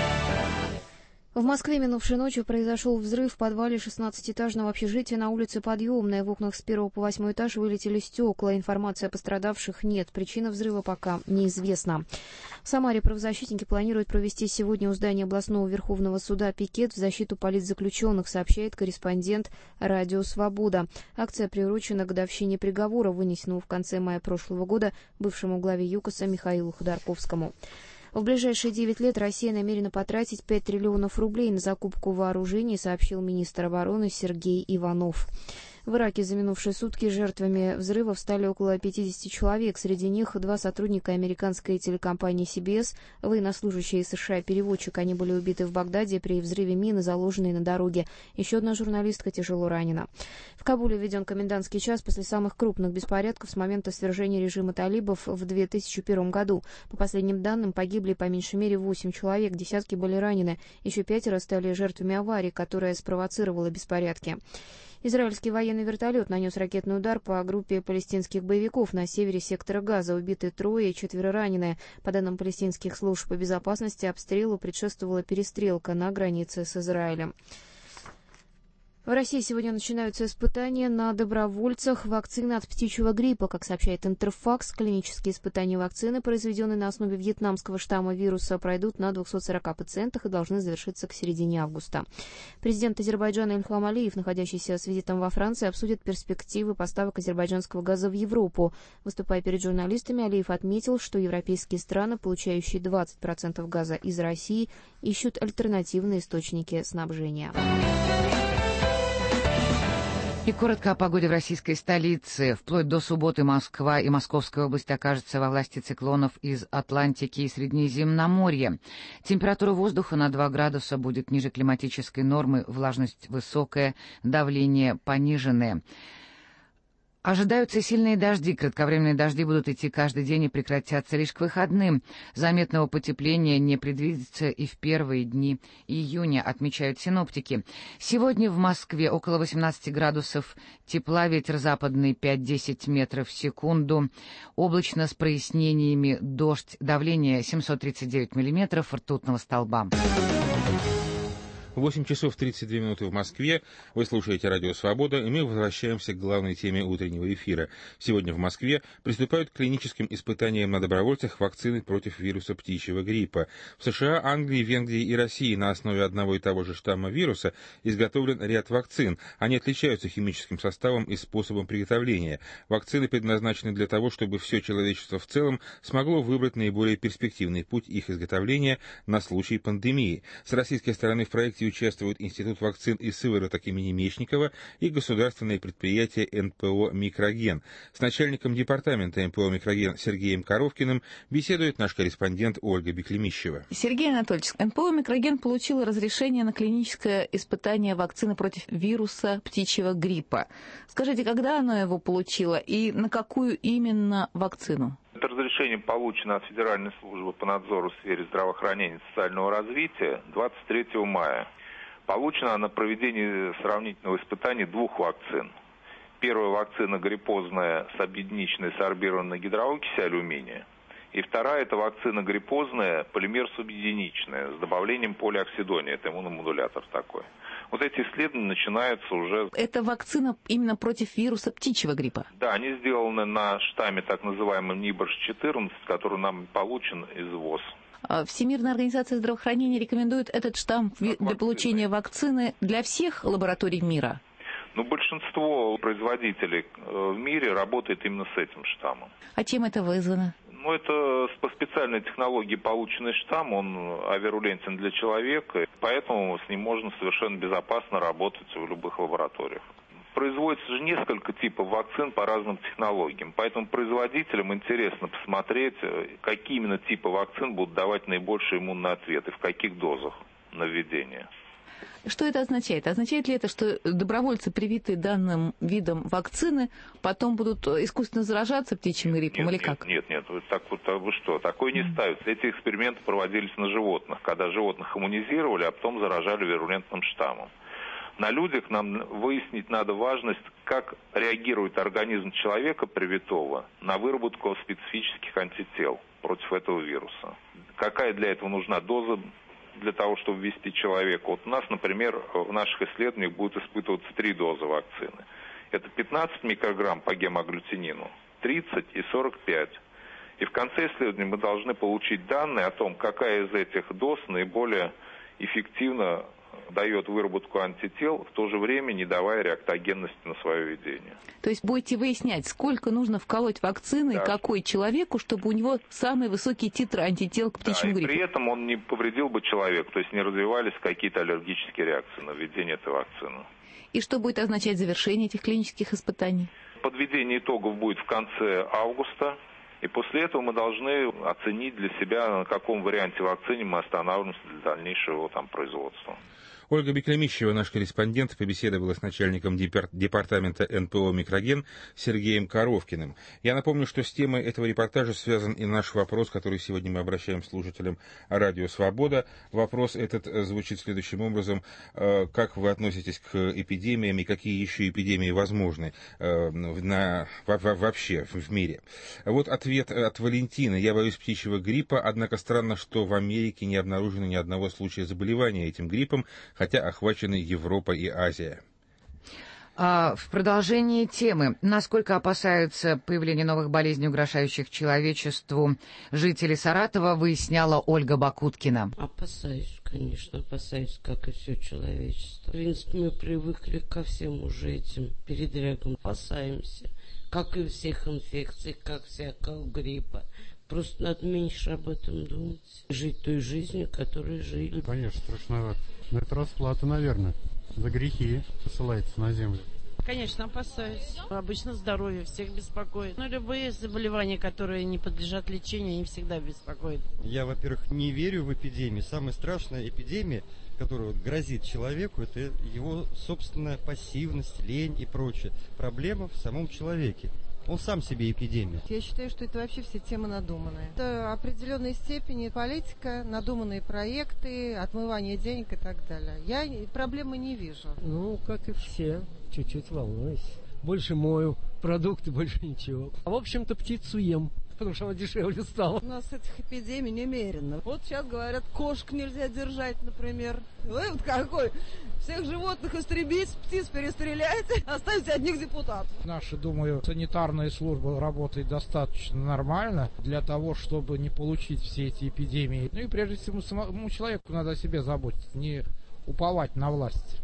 В Москве минувшей ночью произошел взрыв в подвале шестнадцатиэтажного общежития на улице Подъемная. В окнах с первого по восьмой этаж вылетели стекла. Информации о пострадавших нет. Причина взрыва пока неизвестна. В Самаре правозащитники планируют провести сегодня у здания областного Верховного суда пикет в защиту политзаключенных, сообщает корреспондент Радио Свобода. Акция приурочена к годовщине приговора, вынесенного в конце мая прошлого года бывшему главе ЮКОСа Михаилу Ходорковскому. В ближайшие девять лет Россия намерена потратить пять триллионов рублей на закупку вооружений, сообщил министр обороны Сергей Иванов. В Ираке за минувшие сутки жертвами взрывов стали около пятидесяти человек. Среди них два сотрудника американской телекомпании си би эс, военнослужащий США и переводчик. Они были убиты в Багдаде при взрыве мины, заложенной на дороге. Еще одна журналистка тяжело ранена. В Кабуле введен комендантский час после самых крупных беспорядков с момента свержения режима талибов в две тысячи первом году. По последним данным, погибли по меньшей мере восемь человек, десятки были ранены. Еще пятеро стали жертвами аварии, которая спровоцировала беспорядки. Израильский военный вертолет нанес ракетный удар по группе палестинских боевиков на севере сектора Газа. Убиты трое и четверо ранены. По данным палестинских служб безопасности, обстрелу предшествовала перестрелка на границе с Израилем. В России сегодня начинаются испытания на добровольцах вакцины от птичьего гриппа. Как сообщает Интерфакс, клинические испытания вакцины, произведенные на основе вьетнамского штамма вируса, пройдут на двухстах сорока пациентах и должны завершиться к середине августа. Президент Азербайджана Ильхам Алиев, находящийся с визитом во Франции, обсудит перспективы поставок азербайджанского газа в Европу. Выступая перед журналистами, Алиев отметил, что европейские страны, получающие двадцать процентов газа из России, ищут альтернативные источники снабжения. И коротко о погоде в российской столице. Вплоть до субботы Москва и Московская область окажутся во власти циклонов из Атлантики и Средиземноморья. Температура воздуха на два градуса будет ниже климатической нормы, влажность высокая, давление пониженное. Ожидаются сильные дожди. Кратковременные дожди будут идти каждый день и прекратятся лишь к выходным. Заметного потепления не предвидится и в первые дни июня, отмечают синоптики. Сегодня в Москве около восемнадцати градусов тепла, ветер западный пять-десять метров в секунду. Облачно с прояснениями, дождь, давление семьсот тридцать девять миллиметров ртутного столба. восемь часов тридцать две минуты в Москве. Вы слушаете Радио Свобода, и мы возвращаемся к главной теме утреннего эфира. Сегодня в Москве приступают к клиническим испытаниям на добровольцах вакцины против вируса птичьего гриппа. В США, Англии, Венгрии и России на основе одного и того же штамма вируса изготовлен ряд вакцин. Они отличаются химическим составом и способом приготовления. Вакцины предназначены для того, чтобы все человечество в целом смогло выбрать наиболее перспективный путь их изготовления на случай пандемии. С российской стороны в проекте участвуют Институт вакцин и сывороток имени Мечникова и государственное предприятие эн пэ о «Микроген». С начальником департамента эн пэ о «Микроген» Сергеем Коровкиным беседует наш корреспондент Ольга Беклемищева. Сергей Анатольевич, эн пэ о «Микроген» получила разрешение на клиническое испытание вакцины против вируса птичьего гриппа. Скажите, когда оно его получило и на какую именно вакцину? Это разрешение получено от Федеральной службы по надзору в сфере здравоохранения и социального развития двадцать третьего мая. Получено на проведение сравнительного испытания двух вакцин. Первая вакцина гриппозная с объединичной сорбированной гидроокиси алюминия. И вторая – это вакцина гриппозная, полимер субъединичная, с добавлением полиоксидония, это иммуномодулятор такой. Вот эти исследования начинаются уже... Это вакцина именно против вируса птичьего гриппа? Да, они сделаны на штамме так называемом ниборш четырнадцать, который нам получен из ВОЗ. Всемирная организация здравоохранения рекомендует этот штамм для вакцины. Получения вакцины для всех лабораторий мира? Ну, большинство производителей в мире работает именно с этим штаммом. А чем это вызвано? Ну, это по специальной технологии полученный штамм, он авирулентен для человека, поэтому с ним можно совершенно безопасно работать в любых лабораториях. Производится же несколько типов вакцин по разным технологиям, поэтому производителям интересно посмотреть, какие именно типы вакцин будут давать наибольший иммунный ответ и в каких дозах на введение. Что это означает? Означает ли это, что добровольцы, привитые данным видом вакцины, потом будут искусственно заражаться птичьим гриппом нет, или нет, как? Нет, нет, нет. Так вот, а вы что? Такое не ставится. Эти эксперименты проводились на животных, когда животных иммунизировали, а потом заражали вирулентным штаммом. На людях нам выяснить надо важность, как реагирует организм человека привитого на выработку специфических антител против этого вируса. Какая для этого нужна доза для того, чтобы ввести человека? Вот у нас, например, в наших исследованиях будут испытываться три дозы вакцины. Это пятнадцать микрограмм по гемоагглютинину, тридцать и сорок пять. И в конце исследования мы должны получить данные о том, какая из этих доз наиболее эффективно дает выработку антител, в то же время не давая реактогенности на свое ведение. То есть будете выяснять, сколько нужно вколоть вакцины да. и какой человеку, чтобы у него самые высокие титры антител к птичьему да, гриппу. И при этом он не повредил бы человека, то есть не развивались какие-то аллергические реакции на введение этой вакцины. И что будет означать завершение этих клинических испытаний? Подведение итогов будет в конце августа. И после этого мы должны оценить для себя, на каком варианте вакцины мы останавливаемся для дальнейшего там, производства. Ольга Беклемищева, наш корреспондент, побеседовала с начальником департамента эн пэ о «Микроген» Сергеем Коровкиным. Я напомню, что с темой этого репортажа связан и наш вопрос, который сегодня мы обращаем слушателям Радио Свобода. Вопрос этот звучит следующим образом. Как вы относитесь к эпидемиям и какие еще эпидемии возможны на, вообще в мире? Вот ответ от Валентины. Я боюсь птичьего гриппа, однако странно, что в Америке не обнаружено ни одного случая заболевания этим гриппом, хотя охвачены Европа и Азия. А в продолжении темы, насколько опасаются появления новых болезней, угрожающих человечеству, жители Саратова, выясняла Ольга Бакуткина. Опасаюсь, конечно, опасаюсь, как и все человечество. В принципе, мы привыкли ко всем уже этим передрягам, опасаемся, как и всех инфекций, как всякого гриппа. Просто надо меньше об этом думать. Жить той жизнью, которой жили. Конечно, страшновато. Но это расплата, наверное, за грехи посылается на землю. Конечно, опасаюсь. Обычно здоровье всех беспокоит. Но любые заболевания, которые не подлежат лечению, они всегда беспокоят. Я, во-первых, не верю в эпидемии. Самая страшная эпидемия, которая грозит человеку, это его собственная пассивность, лень и прочее. Проблема в самом человеке. Он сам себе эпидемия. Я считаю, что это вообще все темы надуманные. Это определенной степени политика, надуманные проекты, отмывание денег и так далее. Я проблемы не вижу. Ну, как и все, чуть-чуть волнуюсь. Больше мою продукты, больше ничего. А в общем-то птицу ем, потому что она дешевле стала. У нас этих эпидемий немерено. Вот сейчас говорят, кошек нельзя держать, например. Вы вот какой? Всех животных истребить, птиц перестрелять, оставить одних депутатов. Наша, думаю, санитарная служба работает достаточно нормально для того, чтобы не получить все эти эпидемии. Ну и прежде всего самому человеку надо о себе заботиться, не уповать на власть.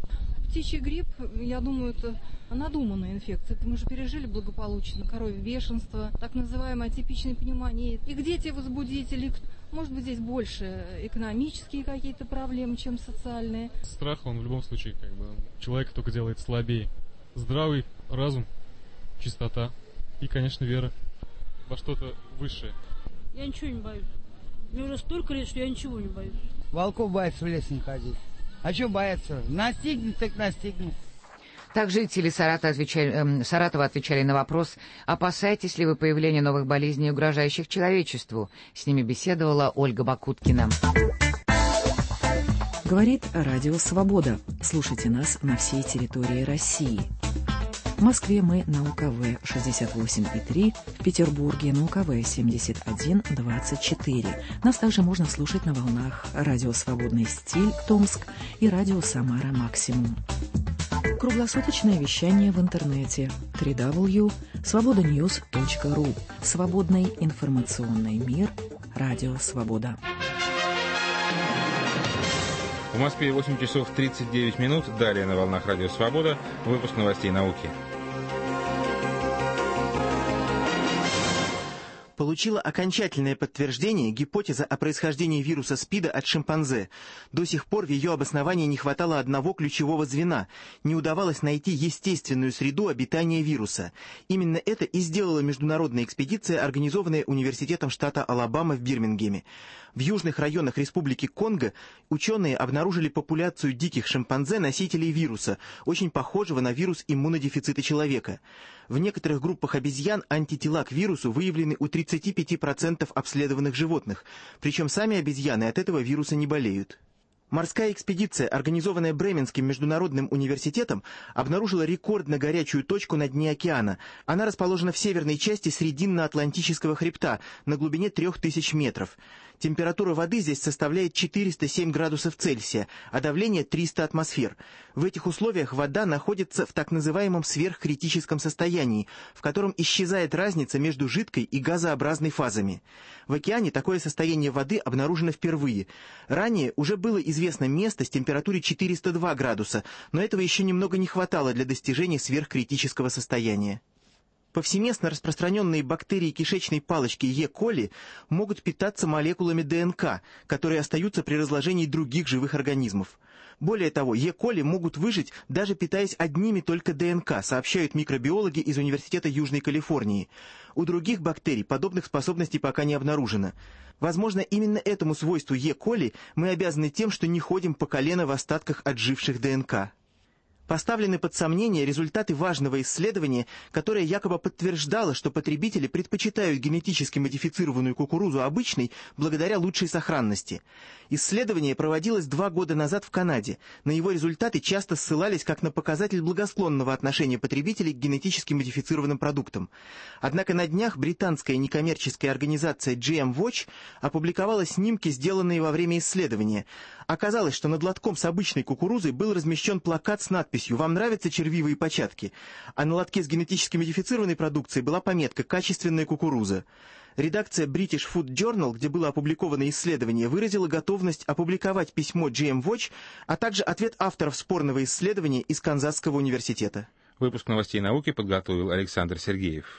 птичий грипп, я думаю, это надуманная инфекция. Это мы же пережили благополучно. Коровье бешенство, так называемая атипичная пневмония. И где те возбудители? Может быть, здесь больше экономические какие-то проблемы, чем социальные. Страх, он в любом случае, как бы, человека только делает слабее. Здравый разум, чистота и, конечно, вера во что-то высшее. Я ничего не боюсь. Мне уже столько лет, что я ничего не боюсь. Волков боятся в лес не ходить. А что бояться? Настигнет, так настигнет. Так жители Саратова отвечали, э, Саратова отвечали на вопрос, опасаетесь ли вы появления новых болезней, угрожающих человечеству. С ними беседовала Ольга Бакуткина. Говорит Радио Свобода. Слушайте нас на всей территории России. В Москве мы на У Ка Вэ шестьдесят восемь и три, в Петербурге на У Ка Вэ семьдесят один двадцать четыре. Нас также можно слушать на волнах Радио Свободный стиль Томск и Радио Самара Максимум. Круглосуточное вещание в интернете дабл ю дабл ю дабл ю точка свобода ньюс точка ру. Свободный информационный мир. Радио Свобода. В Москве восемь часов тридцать девять минут. Далее на волнах Радио Свобода выпуск новостей науки. Получила окончательное подтверждение гипотеза о происхождении вируса СПИДа от шимпанзе. До сих пор в ее обосновании не хватало одного ключевого звена. Не удавалось найти естественную среду обитания вируса. Именно это и сделала международная экспедиция, организованная Университетом штата Алабама в Бирмингеме. В южных районах Республики Конго ученые обнаружили популяцию диких шимпанзе-носителей вируса, очень похожего на вирус иммунодефицита человека. В некоторых группах обезьян антитела к вирусу выявлены у тридцати пяти процентов обследованных животных, причем сами обезьяны от этого вируса не болеют. Морская экспедиция, организованная Бременским международным университетом, обнаружила рекордно горячую точку на дне океана. Она расположена в северной части Срединно-Атлантического хребта на глубине трех тысяч метров. Температура воды здесь составляет четыреста семь градусов Цельсия, а давление триста атмосфер. В этих условиях вода находится в так называемом сверхкритическом состоянии, в котором исчезает разница между жидкой и газообразной фазами. В океане такое состояние воды обнаружено впервые. Ранее уже было известно место с температурой четыреста два градуса, но этого еще немного не хватало для достижения сверхкритического состояния. Повсеместно распространенные бактерии кишечной палочки Е. коли могут питаться молекулами Д Н К, которые остаются при разложении других живых организмов. Более того, Е. коли могут выжить, даже питаясь одними только Д Н К, сообщают микробиологи из Университета Южной Калифорнии. У других бактерий подобных способностей пока не обнаружено. Возможно, именно этому свойству Е. коли мы обязаны тем, что не ходим по колено в остатках отживших Д Н К. Поставлены под сомнение результаты важного исследования, которое якобы подтверждало, что потребители предпочитают генетически модифицированную кукурузу обычной благодаря лучшей сохранности. Исследование проводилось два года назад в Канаде. На его результаты часто ссылались как на показатель благосклонного отношения потребителей к генетически модифицированным продуктам. Однако на днях британская некоммерческая организация Джи Эм Watch опубликовала снимки, сделанные во время исследования. Оказалось, что над лотком с обычной кукурузой был размещен плакат с надписью «Вам нравятся червивые початки?», а на лотке с генетически модифицированной продукцией была пометка «Качественная кукуруза». Редакция British Food Journal, где было опубликовано исследование, выразила готовность опубликовать письмо Джи Эм Watch, а также ответ авторов спорного исследования из Канзасского университета. Выпуск новостей науки подготовил Александр Сергеев.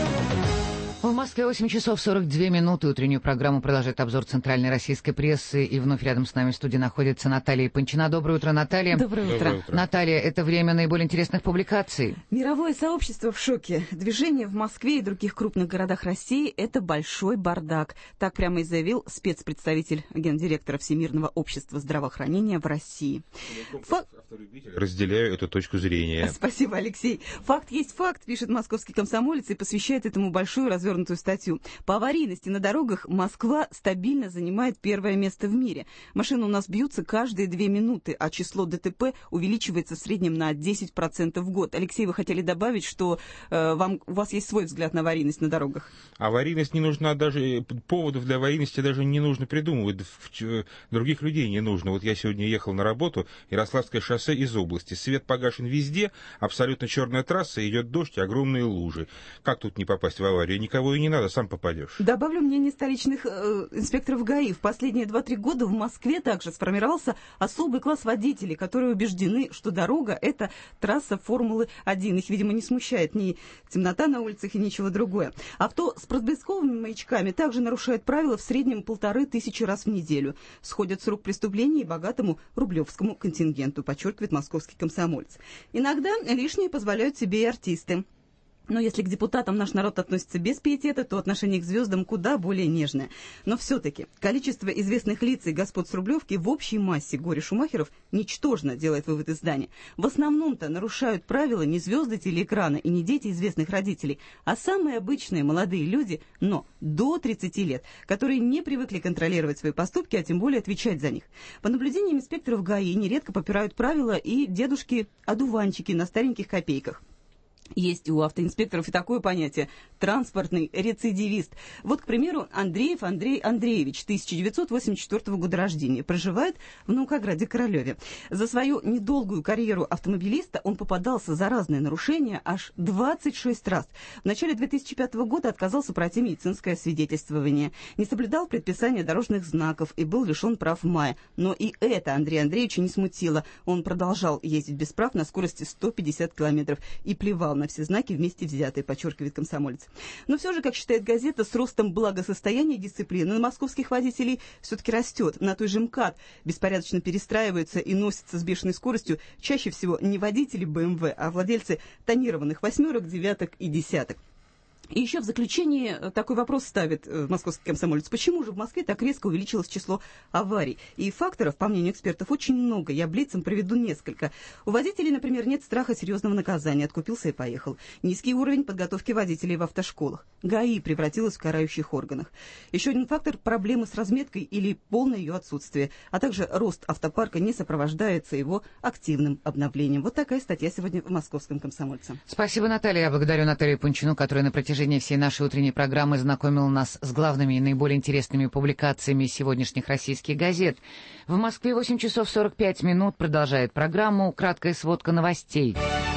В Москве восемь часов сорок две минуты. Утреннюю программу продолжает обзор центральной российской прессы. И вновь рядом с нами в студии находится Наталья Панчина. Доброе утро, Наталья. Доброе утро. Доброе утро. Наталья, это время наиболее интересных публикаций. Мировое сообщество в шоке. Движение в Москве и других крупных городах России – это большой бардак. Так прямо и заявил спецпредставитель гендиректора Всемирного общества здравоохранения в России. Фак... Разделяю эту точку зрения. Спасибо, Алексей. Факт есть факт, пишет московский комсомолец и посвящает этому большую развернутую статью. По аварийности на дорогах Москва стабильно занимает первое место в мире. Машины у нас бьются каждые две минуты, а число Д Т П увеличивается в среднем на десять процентов в год. Алексей, вы хотели добавить, что э, вам, у вас есть свой взгляд на аварийность на дорогах? Аварийность не нужна даже, поводов для аварийности даже не нужно придумывать, других людей не нужно. Вот я сегодня ехал на работу, Ярославское шоссе из области. Свет погашен везде, абсолютно черная трасса, идет дождь и огромные лужи. Как тут не попасть в аварию? Никак кого и не надо, сам попадешь. Добавлю мнение столичных э, инспекторов ГАИ. В последние два-три года в Москве также сформировался особый класс водителей, которые убеждены, что дорога – это трасса Формулы один. Их, видимо, не смущает ни темнота на улицах и ничего другое. Авто с проблесковыми маячками также нарушает правила в среднем полторы тысячи раз в неделю. Сходят с рук преступлений и богатому рублевскому контингенту, подчеркивает московский комсомолец. Иногда лишнее позволяют себе и артисты. Но если к депутатам наш народ относится без пиетета, то отношение к звездам куда более нежное. Но все-таки количество известных лиц и господ с Рублевки в общей массе горе-шумахеров ничтожно, делает вывод издания. В основном-то нарушают правила не звезды телеэкрана и не дети известных родителей, а самые обычные молодые люди, но до тридцати лет, которые не привыкли контролировать свои поступки, а тем более отвечать за них. По наблюдениям инспекторов ГАИ нередко попирают правила и дедушки-одуванчики на стареньких копейках. Есть у автоинспекторов и такое понятие – транспортный рецидивист. Вот, к примеру, Андреев Андрей Андреевич, тысяча девятьсот восемьдесят четвёртого года рождения, проживает в Наукограде-Королеве. За свою недолгую карьеру автомобилиста он попадался за разные нарушения аж двадцать шесть раз. В начале две тысячи пятого года отказался пройти медицинское освидетельствование, не соблюдал предписания дорожных знаков и был лишен прав в мае. Но и это Андрея Андреевича не смутило. Он продолжал ездить без прав на скорости сто пятьдесят километров и плевал на все знаки вместе взятые, подчеркивает комсомолец. Но все же, как считает газета, с ростом благосостояния и дисциплины на московских водителей все-таки растет. На той же МКАД беспорядочно перестраиваются и носятся с бешеной скоростью чаще всего не водители бэ эм вэ, а владельцы тонированных восьмерок, девяток и десяток. И еще в заключении такой вопрос ставит московский комсомолец. Почему же в Москве так резко увеличилось число аварий? И факторов, по мнению экспертов, очень много. Я блицом приведу несколько. У водителей, например, нет страха серьезного наказания. Откупился и поехал. Низкий уровень подготовки водителей в автошколах. ГАИ превратилась в карающих органах. Еще один фактор – проблемы с разметкой или полное ее отсутствие. А также рост автопарка не сопровождается его активным обновлением. Вот такая статья сегодня в московском комсомольце. Спасибо, Наталья. Я благодарю Наталью Пунчину, которая на протяжении всей нашей утренней программы знакомил нас с главными и наиболее интересными публикациями сегодняшних российских газет. В Москве восемь часов сорок пять минут продолжает программу «Краткая сводка новостей».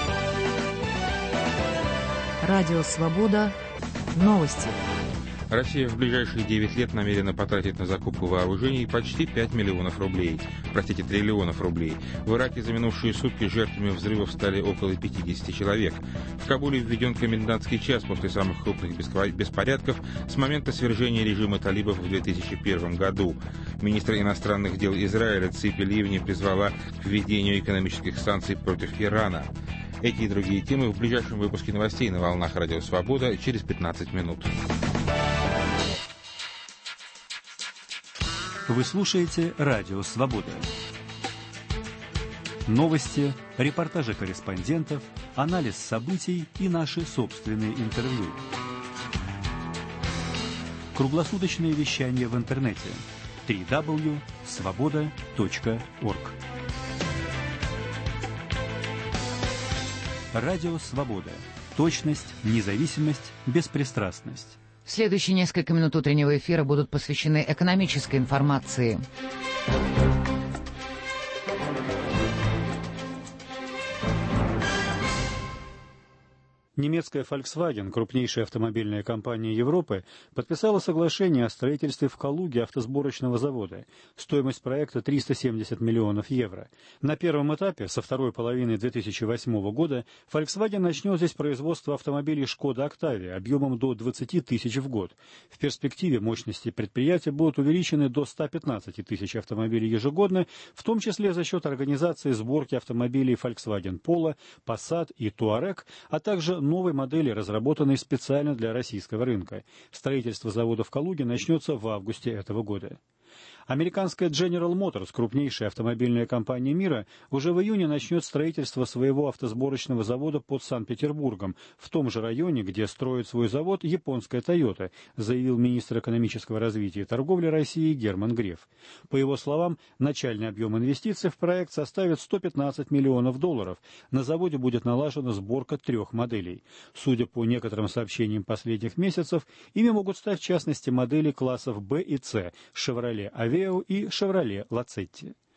Радио «Свобода». Новости. Россия в ближайшие девять лет намерена потратить на закупку вооружений почти пять миллионов рублей. Простите, триллионов рублей. В Ираке за минувшие сутки жертвами взрывов стали около пятидесяти человек. В Кабуле введен комендантский час после самых крупных беспорядков с момента свержения режима талибов в две тысячи первом году. Министр иностранных дел Израиля Ципи Ливни призвала к введению экономических санкций против Ирана. Эти и другие темы в ближайшем выпуске новостей на волнах Радио Свобода через пятнадцать минут. Вы слушаете Радио Свобода. Новости, репортажи корреспондентов, анализ событий и наши собственные интервью. Круглосуточное вещание в интернете. дабл ю дабл ю дабл ю точка свобода точка орг. Радио Свобода. Точность, независимость, беспристрастность. Следующие несколько минут утреннего эфира будут посвящены экономической информации. Немецкая Volkswagen, крупнейшая автомобильная компания Европы, подписала соглашение о строительстве в Калуге автосборочного завода. Стоимость проекта триста семьдесят миллионов евро. На первом этапе, со второй половины две тысячи восьмого года, Volkswagen начнет здесь производство автомобилей Шкода Октавия объемом до двадцати тысяч в год. В перспективе мощности предприятия будут увеличены до ста пятнадцати тысяч автомобилей ежегодно, в том числе за счет организации сборки автомобилей Volkswagen Polo, Passat и Touareg, а также новой модели, разработанной специально для российского рынка. Строительство завода в Калуге начнется в августе этого года. Американская General Motors, крупнейшая автомобильная компания мира, уже в июне начнет строительство своего автосборочного завода под Санкт-Петербургом, в том же районе, где строит свой завод японская Toyota, заявил министр экономического развития и торговли России Герман Греф. По его словам, начальный объем инвестиций в проект составит сто пятнадцать миллионов долларов. На заводе будет налажена сборка трех моделей. Судя по некоторым сообщениям последних месяцев, ими могут стать в частности модели классов Б и С, Chevrolet Aveo и Chevrolet Lacetti.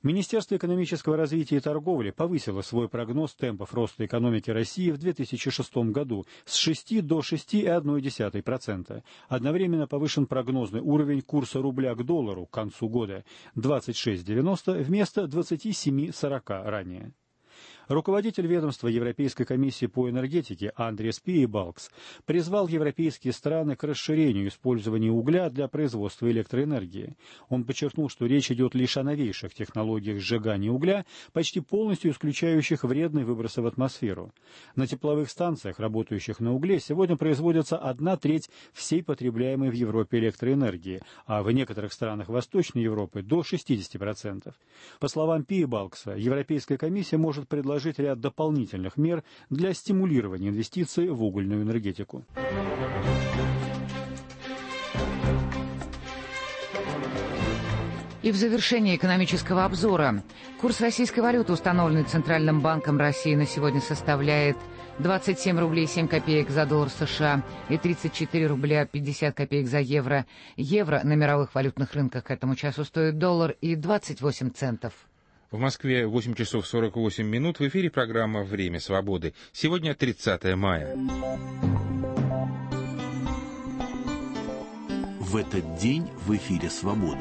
Министерство экономического развития и торговли повысило свой прогноз темпов роста экономики России в две тысячи шестом году с шести до шести целых одной десятой процента. Одновременно повышен прогнозный уровень курса рубля к доллару к концу года – двадцать шесть девяносто вместо двадцать семь сорока ранее. Руководитель ведомства Европейской комиссии по энергетике Андрес Пиебалкс призвал европейские страны к расширению использования угля для производства электроэнергии. Он подчеркнул, что речь идет лишь о новейших технологиях сжигания угля, почти полностью исключающих вредные выбросы в атмосферу. На тепловых станциях, работающих на угле, сегодня производится одна треть всей потребляемой в Европе электроэнергии, а в некоторых странах Восточной Европы до шестидесяти процентов. По словам Пиебалкса, Европейская комиссия может предложить ряд дополнительных мер для стимулирования инвестиций в угольную энергетику. И в завершении экономического обзора. Курс российской валюты, установленный Центральным банком России, на сегодня составляет двадцать семь рублей семь копеек за доллар США и тридцать четыре рубля пятьдесят копеек за евро. Евро на мировых валютных рынках к этому часу стоит доллар и двадцать восемь центов. В Москве восемь часов сорок восемь минут. В эфире программа «Время свободы». Сегодня тридцатое мая. В этот день в эфире «Свободы».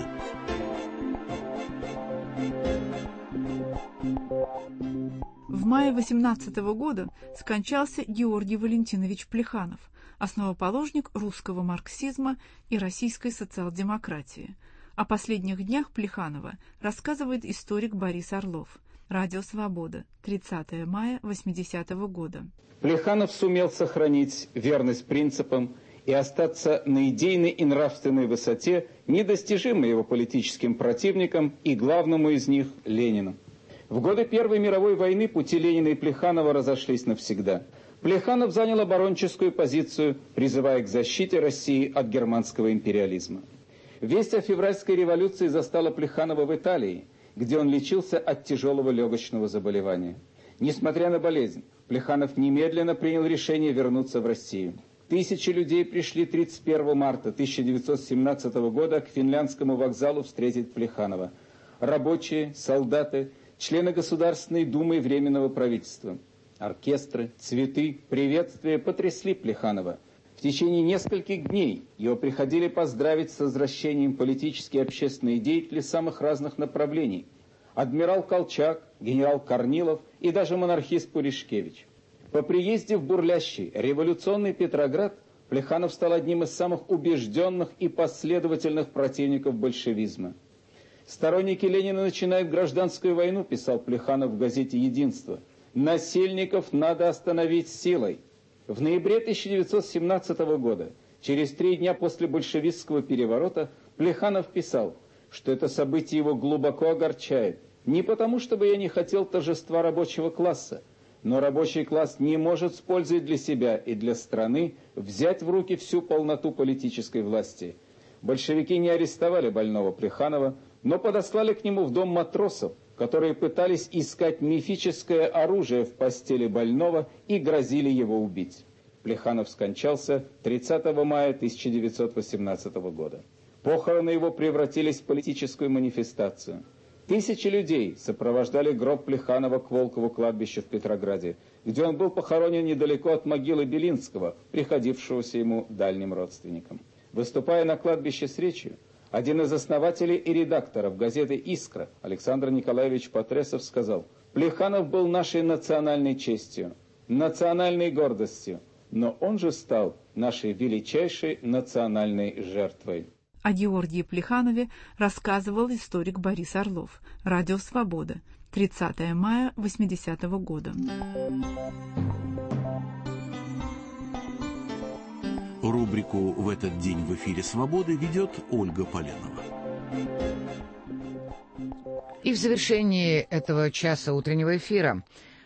В мае восемнадцатого года скончался Георгий Валентинович Плеханов, основоположник русского марксизма и российской социал-демократии. О последних днях Плеханова рассказывает историк Борис Орлов. Радио «Свобода», тридцатое мая восьмидесятого года. Плеханов сумел сохранить верность принципам и остаться на идейной и нравственной высоте, недостижимой его политическим противникам и главному из них – Ленину. В годы Первой мировой войны пути Ленина и Плеханова разошлись навсегда. Плеханов занял оборонческую позицию, призывая к защите России от германского империализма. Весть о февральской революции застала Плеханова в Италии, где он лечился от тяжелого легочного заболевания. Несмотря на болезнь, Плеханов немедленно принял решение вернуться в Россию. Тысячи людей пришли тридцать первого марта тысяча девятьсот семнадцатого года к Финляндскому вокзалу встретить Плеханова. Рабочие, солдаты, члены Государственной Думы и Временного правительства. Оркестры, цветы, приветствия потрясли Плеханова. В течение нескольких дней его приходили поздравить с возвращением политические и общественные деятели самых разных направлений. Адмирал Колчак, генерал Корнилов и даже монархист Пуришкевич. По приезде в бурлящий революционный Петроград Плеханов стал одним из самых убежденных и последовательных противников большевизма. «Сторонники Ленина начинают гражданскую войну», писал Плеханов в газете «Единство». «Насильников надо остановить силой». В ноябре тысяча девятьсот семнадцатого года, через три дня после большевистского переворота, Плеханов писал, что это событие его глубоко огорчает. Не потому, чтобы я не хотел торжества рабочего класса, но рабочий класс не может с пользой для себя и для страны взять в руки всю полноту политической власти. Большевики не арестовали больного Плеханова, но подослали к нему в дом матросов, которые пытались искать мифическое оружие в постели больного и грозили его убить. Плеханов скончался тридцатого мая тысяча девятьсот восемнадцатого года. Похороны его превратились в политическую манифестацию. Тысячи людей сопровождали гроб Плеханова к Волкову кладбищу в Петрограде, где он был похоронен недалеко от могилы Белинского, приходившегося ему дальним родственником. Выступая на кладбище с речью, один из основателей и редакторов газеты «Искра» Александр Николаевич Патресов сказал: «Плеханов был нашей национальной честью, национальной гордостью, но он же стал нашей величайшей национальной жертвой». О Георгии Плеханове рассказывал историк Борис Орлов. Радио «Свобода», тридцатое мая восьмидесятого года. Рубрику «В этот день в эфире «Свободы» ведет Ольга Поленова. И в завершении этого часа утреннего эфира.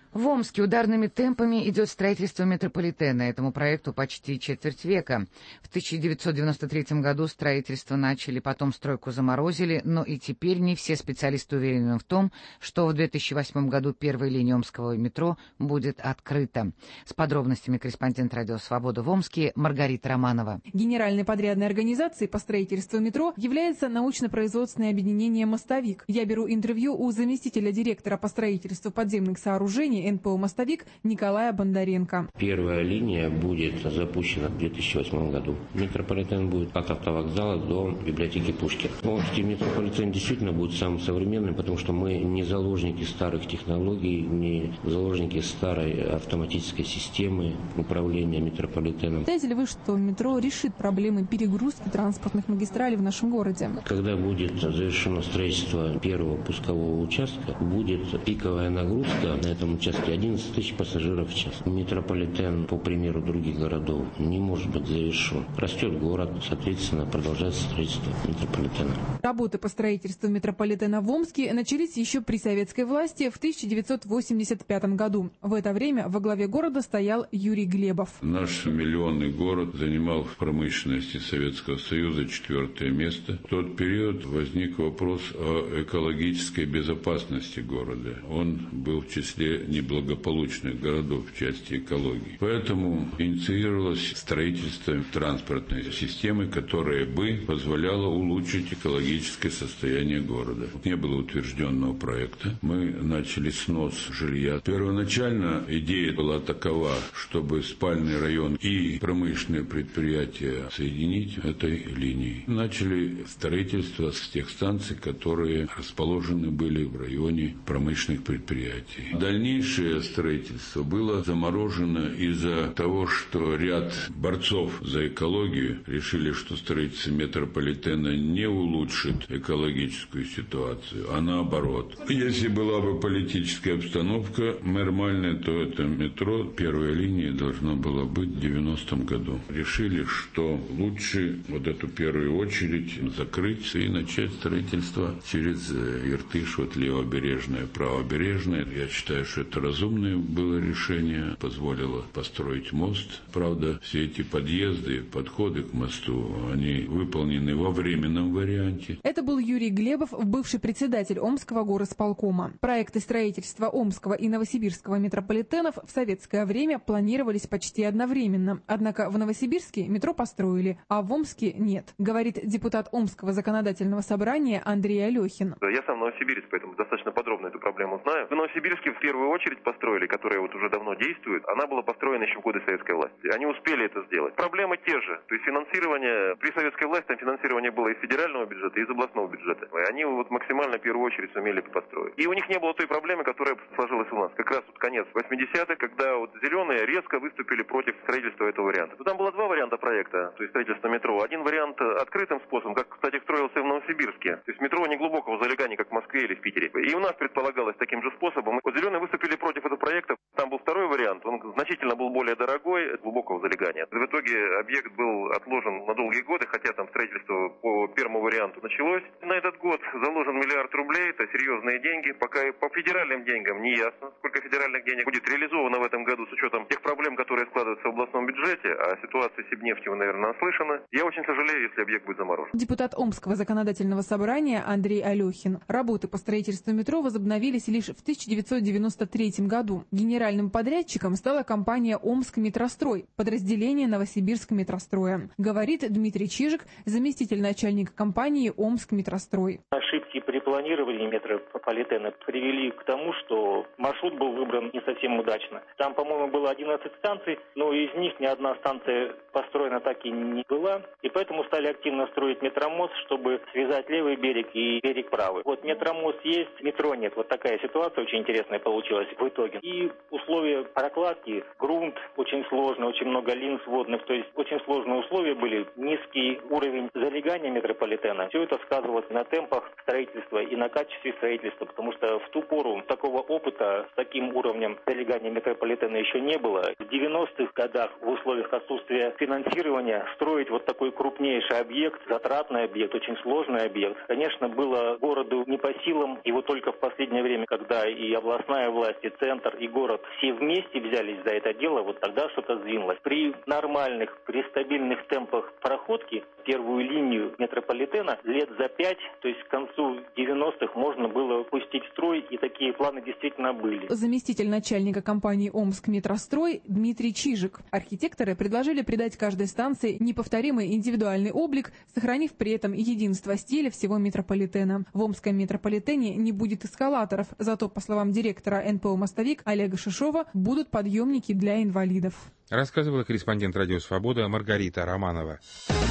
В Омске ударными темпами идет строительство метрополитена. Этому проекту почти четверть века. В тысяча девятьсот девяносто третьем году строительство начали, потом стройку заморозили, но и теперь не все специалисты уверены в том, что в две тысячи восьмом году первая линия омского метро будет открыта. С подробностями корреспондент «Радио Свобода» в Омске Маргарита Романова. Генеральной подрядной организацией по строительству метро является научно-производственное объединение «Мостовик». Я беру интервью у заместителя директора по строительству подземных сооружений эн пэ о «Мостовик» Николая Бондаренко. Первая линия будет запущена в две тысячи восьмом году. Метрополитен будет от автовокзала до библиотеки Пушкина. Омский метрополитен действительно будет самым современным, потому что мы не заложники старых технологий, не заложники старой автоматической системы управления метрополитеном. Считаете ли вы, что метро решит проблемы перегрузки транспортных магистралей в нашем городе? Когда будет завершено строительство первого пускового участка, будет пиковая нагрузка на этом участке одиннадцать тысяч пассажиров в час. Метрополитен, по примеру других городов, не может быть завершен. Растет город, соответственно, продолжается строительство метрополитена. Работы по строительству метрополитена в Омске начались еще при советской власти в тысяча девятьсот восемьдесят пятом году. В это время во главе города стоял Юрий Глебов. Наш миллионный город занимал в промышленности Советского Союза четвертое место. В тот период возник вопрос о экологической безопасности города. Он был в числе неблагополучных городов в части экологии. Поэтому инициировалось строительство транспортной системы, которая бы позволяла улучшить экологическое состояние города. Не было утвержденного проекта. Мы начали снос жилья. Первоначально идея была такова, чтобы спальный район и промышленные предприятия соединить этой линией. Начали строительство с тех станций, которые расположены были в районе промышленных предприятий. Дальнейшее строительство было заморожено из-за того, что ряд борцов за экологию решили, что строительство метрополитена не улучшит экологическую ситуацию, а наоборот. Если была бы политическая обстановка нормальная, то это метро, первая линия должна была быть в девяностом году. Решили, что лучше вот эту первую очередь закрыть и начать строительство через Иртыш, вот левобережное, правобережное. Я считаю, что это разумное было решение, позволило построить мост. Правда, все эти подъезды, подходы к мосту, они выполнены во временном варианте. Это был Юрий Глебов, бывший председатель Омского горосполкома. Проекты строительства Омского и Новосибирского метрополитенов в советское время планировались почти одновременно. Однако в Новосибирске метро построили, а в Омске нет, говорит депутат Омского законодательного собрания Андрей Алехин. Я сам новосибирец, поэтому достаточно подробно эту проблему знаю. В Новосибирске в первую очередь построили, которая вот уже давно действует. Она была построена еще в годы советской власти. Они успели это сделать. Проблемы те же. То есть финансирование при советской власти, там финансирование было из федерального бюджета, и из областного бюджета. И они вот максимально в первую очередь сумели построить. И у них не было той проблемы, которая сложилась у нас. Как раз вот конец восьмидесятых, когда вот зеленые резко выступили против строительства этого варианта. Там было два варианта проекта, то есть строительство метро. Один вариант открытым способом, как, кстати, строился и в Новосибирске. То есть метро неглубокого залегания, как в Москве или в Питере. И у нас предполагалось таким же способом. Вот зеленые выступили против этого проекта. Там был второй вариант, он значительно был более дорогой, глубокого залегания. В итоге объект был отложен на долгие годы, хотя там строительство по первому варианту началось. На этот год заложен миллиард рублей, это серьезные деньги. Пока по федеральным деньгам не ясно, сколько федеральных денег будет реализовано в этом году с учетом тех проблем, которые складываются в областном бюджете, а ситуация Сибнефти, вы, наверное, наслышаны. Я очень сожалею, если объект будет заморожен. Депутат Омского законодательного собрания Андрей Алехин. Работы по строительству метро возобновились лишь в тысяча девятьсот девяносто третьем году. Генеральным подрядчиком стала компания «Омскметрострой», подразделение Новосибирскметростроя, говорит Дмитрий Чижик, заместитель начальника компании «Омскметрострой». Ошибки при планировании метрополитена привели к тому, что маршрут был выбран не совсем удачно. Там, по-моему, было одиннадцать станций, но из них ни одна станция построена так и не была. И поэтому стали активно строить метромост, чтобы связать левый берег и берег правый. Вот метромост есть, метро нет. Вот такая ситуация очень интересная получилась в итоге. И условия прокладки, грунт очень сложный, очень много линз водных, то есть очень сложные условия были, низкий уровень залегания метрополитена. Все это сказывалось на темпах строительства и на качестве строительства, потому что в ту пору такого опыта с таким уровнем залегания метрополитена еще не было. В девяностых годах в условиях отсутствия финансирования строить вот такой крупнейший объект, затратный объект, очень сложный объект, конечно, было городу не по силам. И вот только в последнее время, когда и областная власть, области, центр и город все вместе взялись за это дело, вот тогда что-то сдвинулось. При нормальных, при стабильных темпах проходки первую линию метрополитена лет за пять, то есть к концу девяностых, можно было пустить в строй, и такие планы действительно были. Заместитель начальника компании «Омскметрострой» Дмитрий Чижик. Архитекторы предложили придать каждой станции неповторимый индивидуальный облик, сохранив при этом единство стиля всего метрополитена. В Омском метрополитене не будет эскалаторов, зато, по словам директора эн пэ о «Мостовик» Олега Шишова, будут подъемники для инвалидов. Рассказывала корреспондент «Радио Свобода» Маргарита Романова.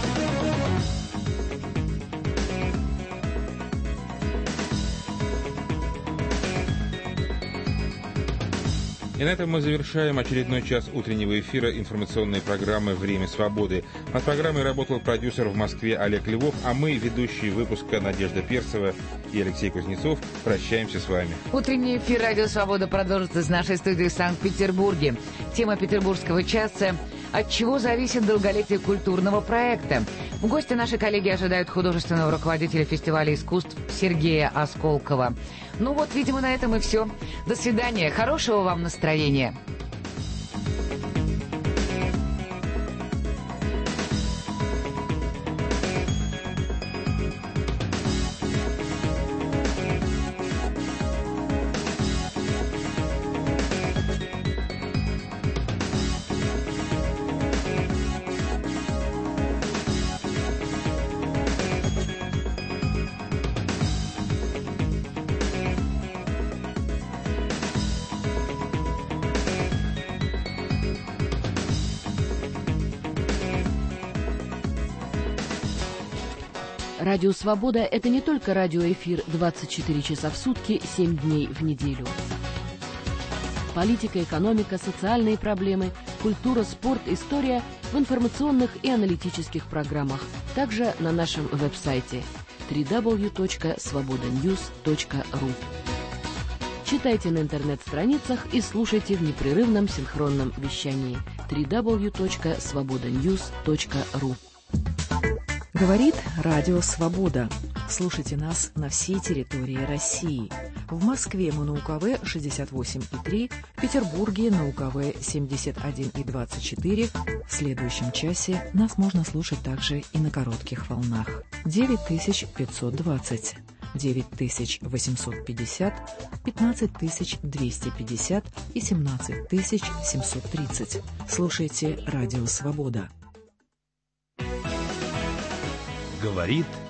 И на этом мы завершаем очередной час утреннего эфира информационной программы «Время свободы». Над программой работал продюсер в Москве Олег Львов, а мы, ведущие выпуска Надежда Перцева и Алексей Кузнецов, прощаемся с вами. Утренний эфир «Радио Свобода» продолжится с нашей студии в Санкт-Петербурге. Тема петербургского часа – от чего зависит долголетие культурного проекта. В гости наши коллеги ожидают художественного руководителя фестиваля искусств Сергея Осколкова. Ну вот, видимо, на этом и все. До свидания. Хорошего вам настроения. Радио «Свобода» — это не только радиоэфир двадцать четыре часа в сутки, семь дней в неделю. Политика, экономика, социальные проблемы, культура, спорт, история в информационных и аналитических программах. Также на нашем веб-сайте дабл ю дабл ю дабл ю точка свобода ньюс точка ру. Читайте на интернет-страницах и слушайте в непрерывном синхронном вещании дабл ю дабл ю дабл ю точка свобода ньюс точка ру. Говорит Радио Свобода. Слушайте нас на всей территории России. В Москве мы на У Ка Вэ шестьдесят восемь и три, в Петербурге на У Ка Вэ семьдесят один и двадцать четыре. В следующем часе нас можно слушать также и на коротких волнах. девять тысяч пятьсот двадцать, девять тысяч восемьсот пятьдесят, пятнадцать тысяч двести пятьдесят и семнадцать тысяч семьсот тридцать. Слушайте Радио Свобода. Говорит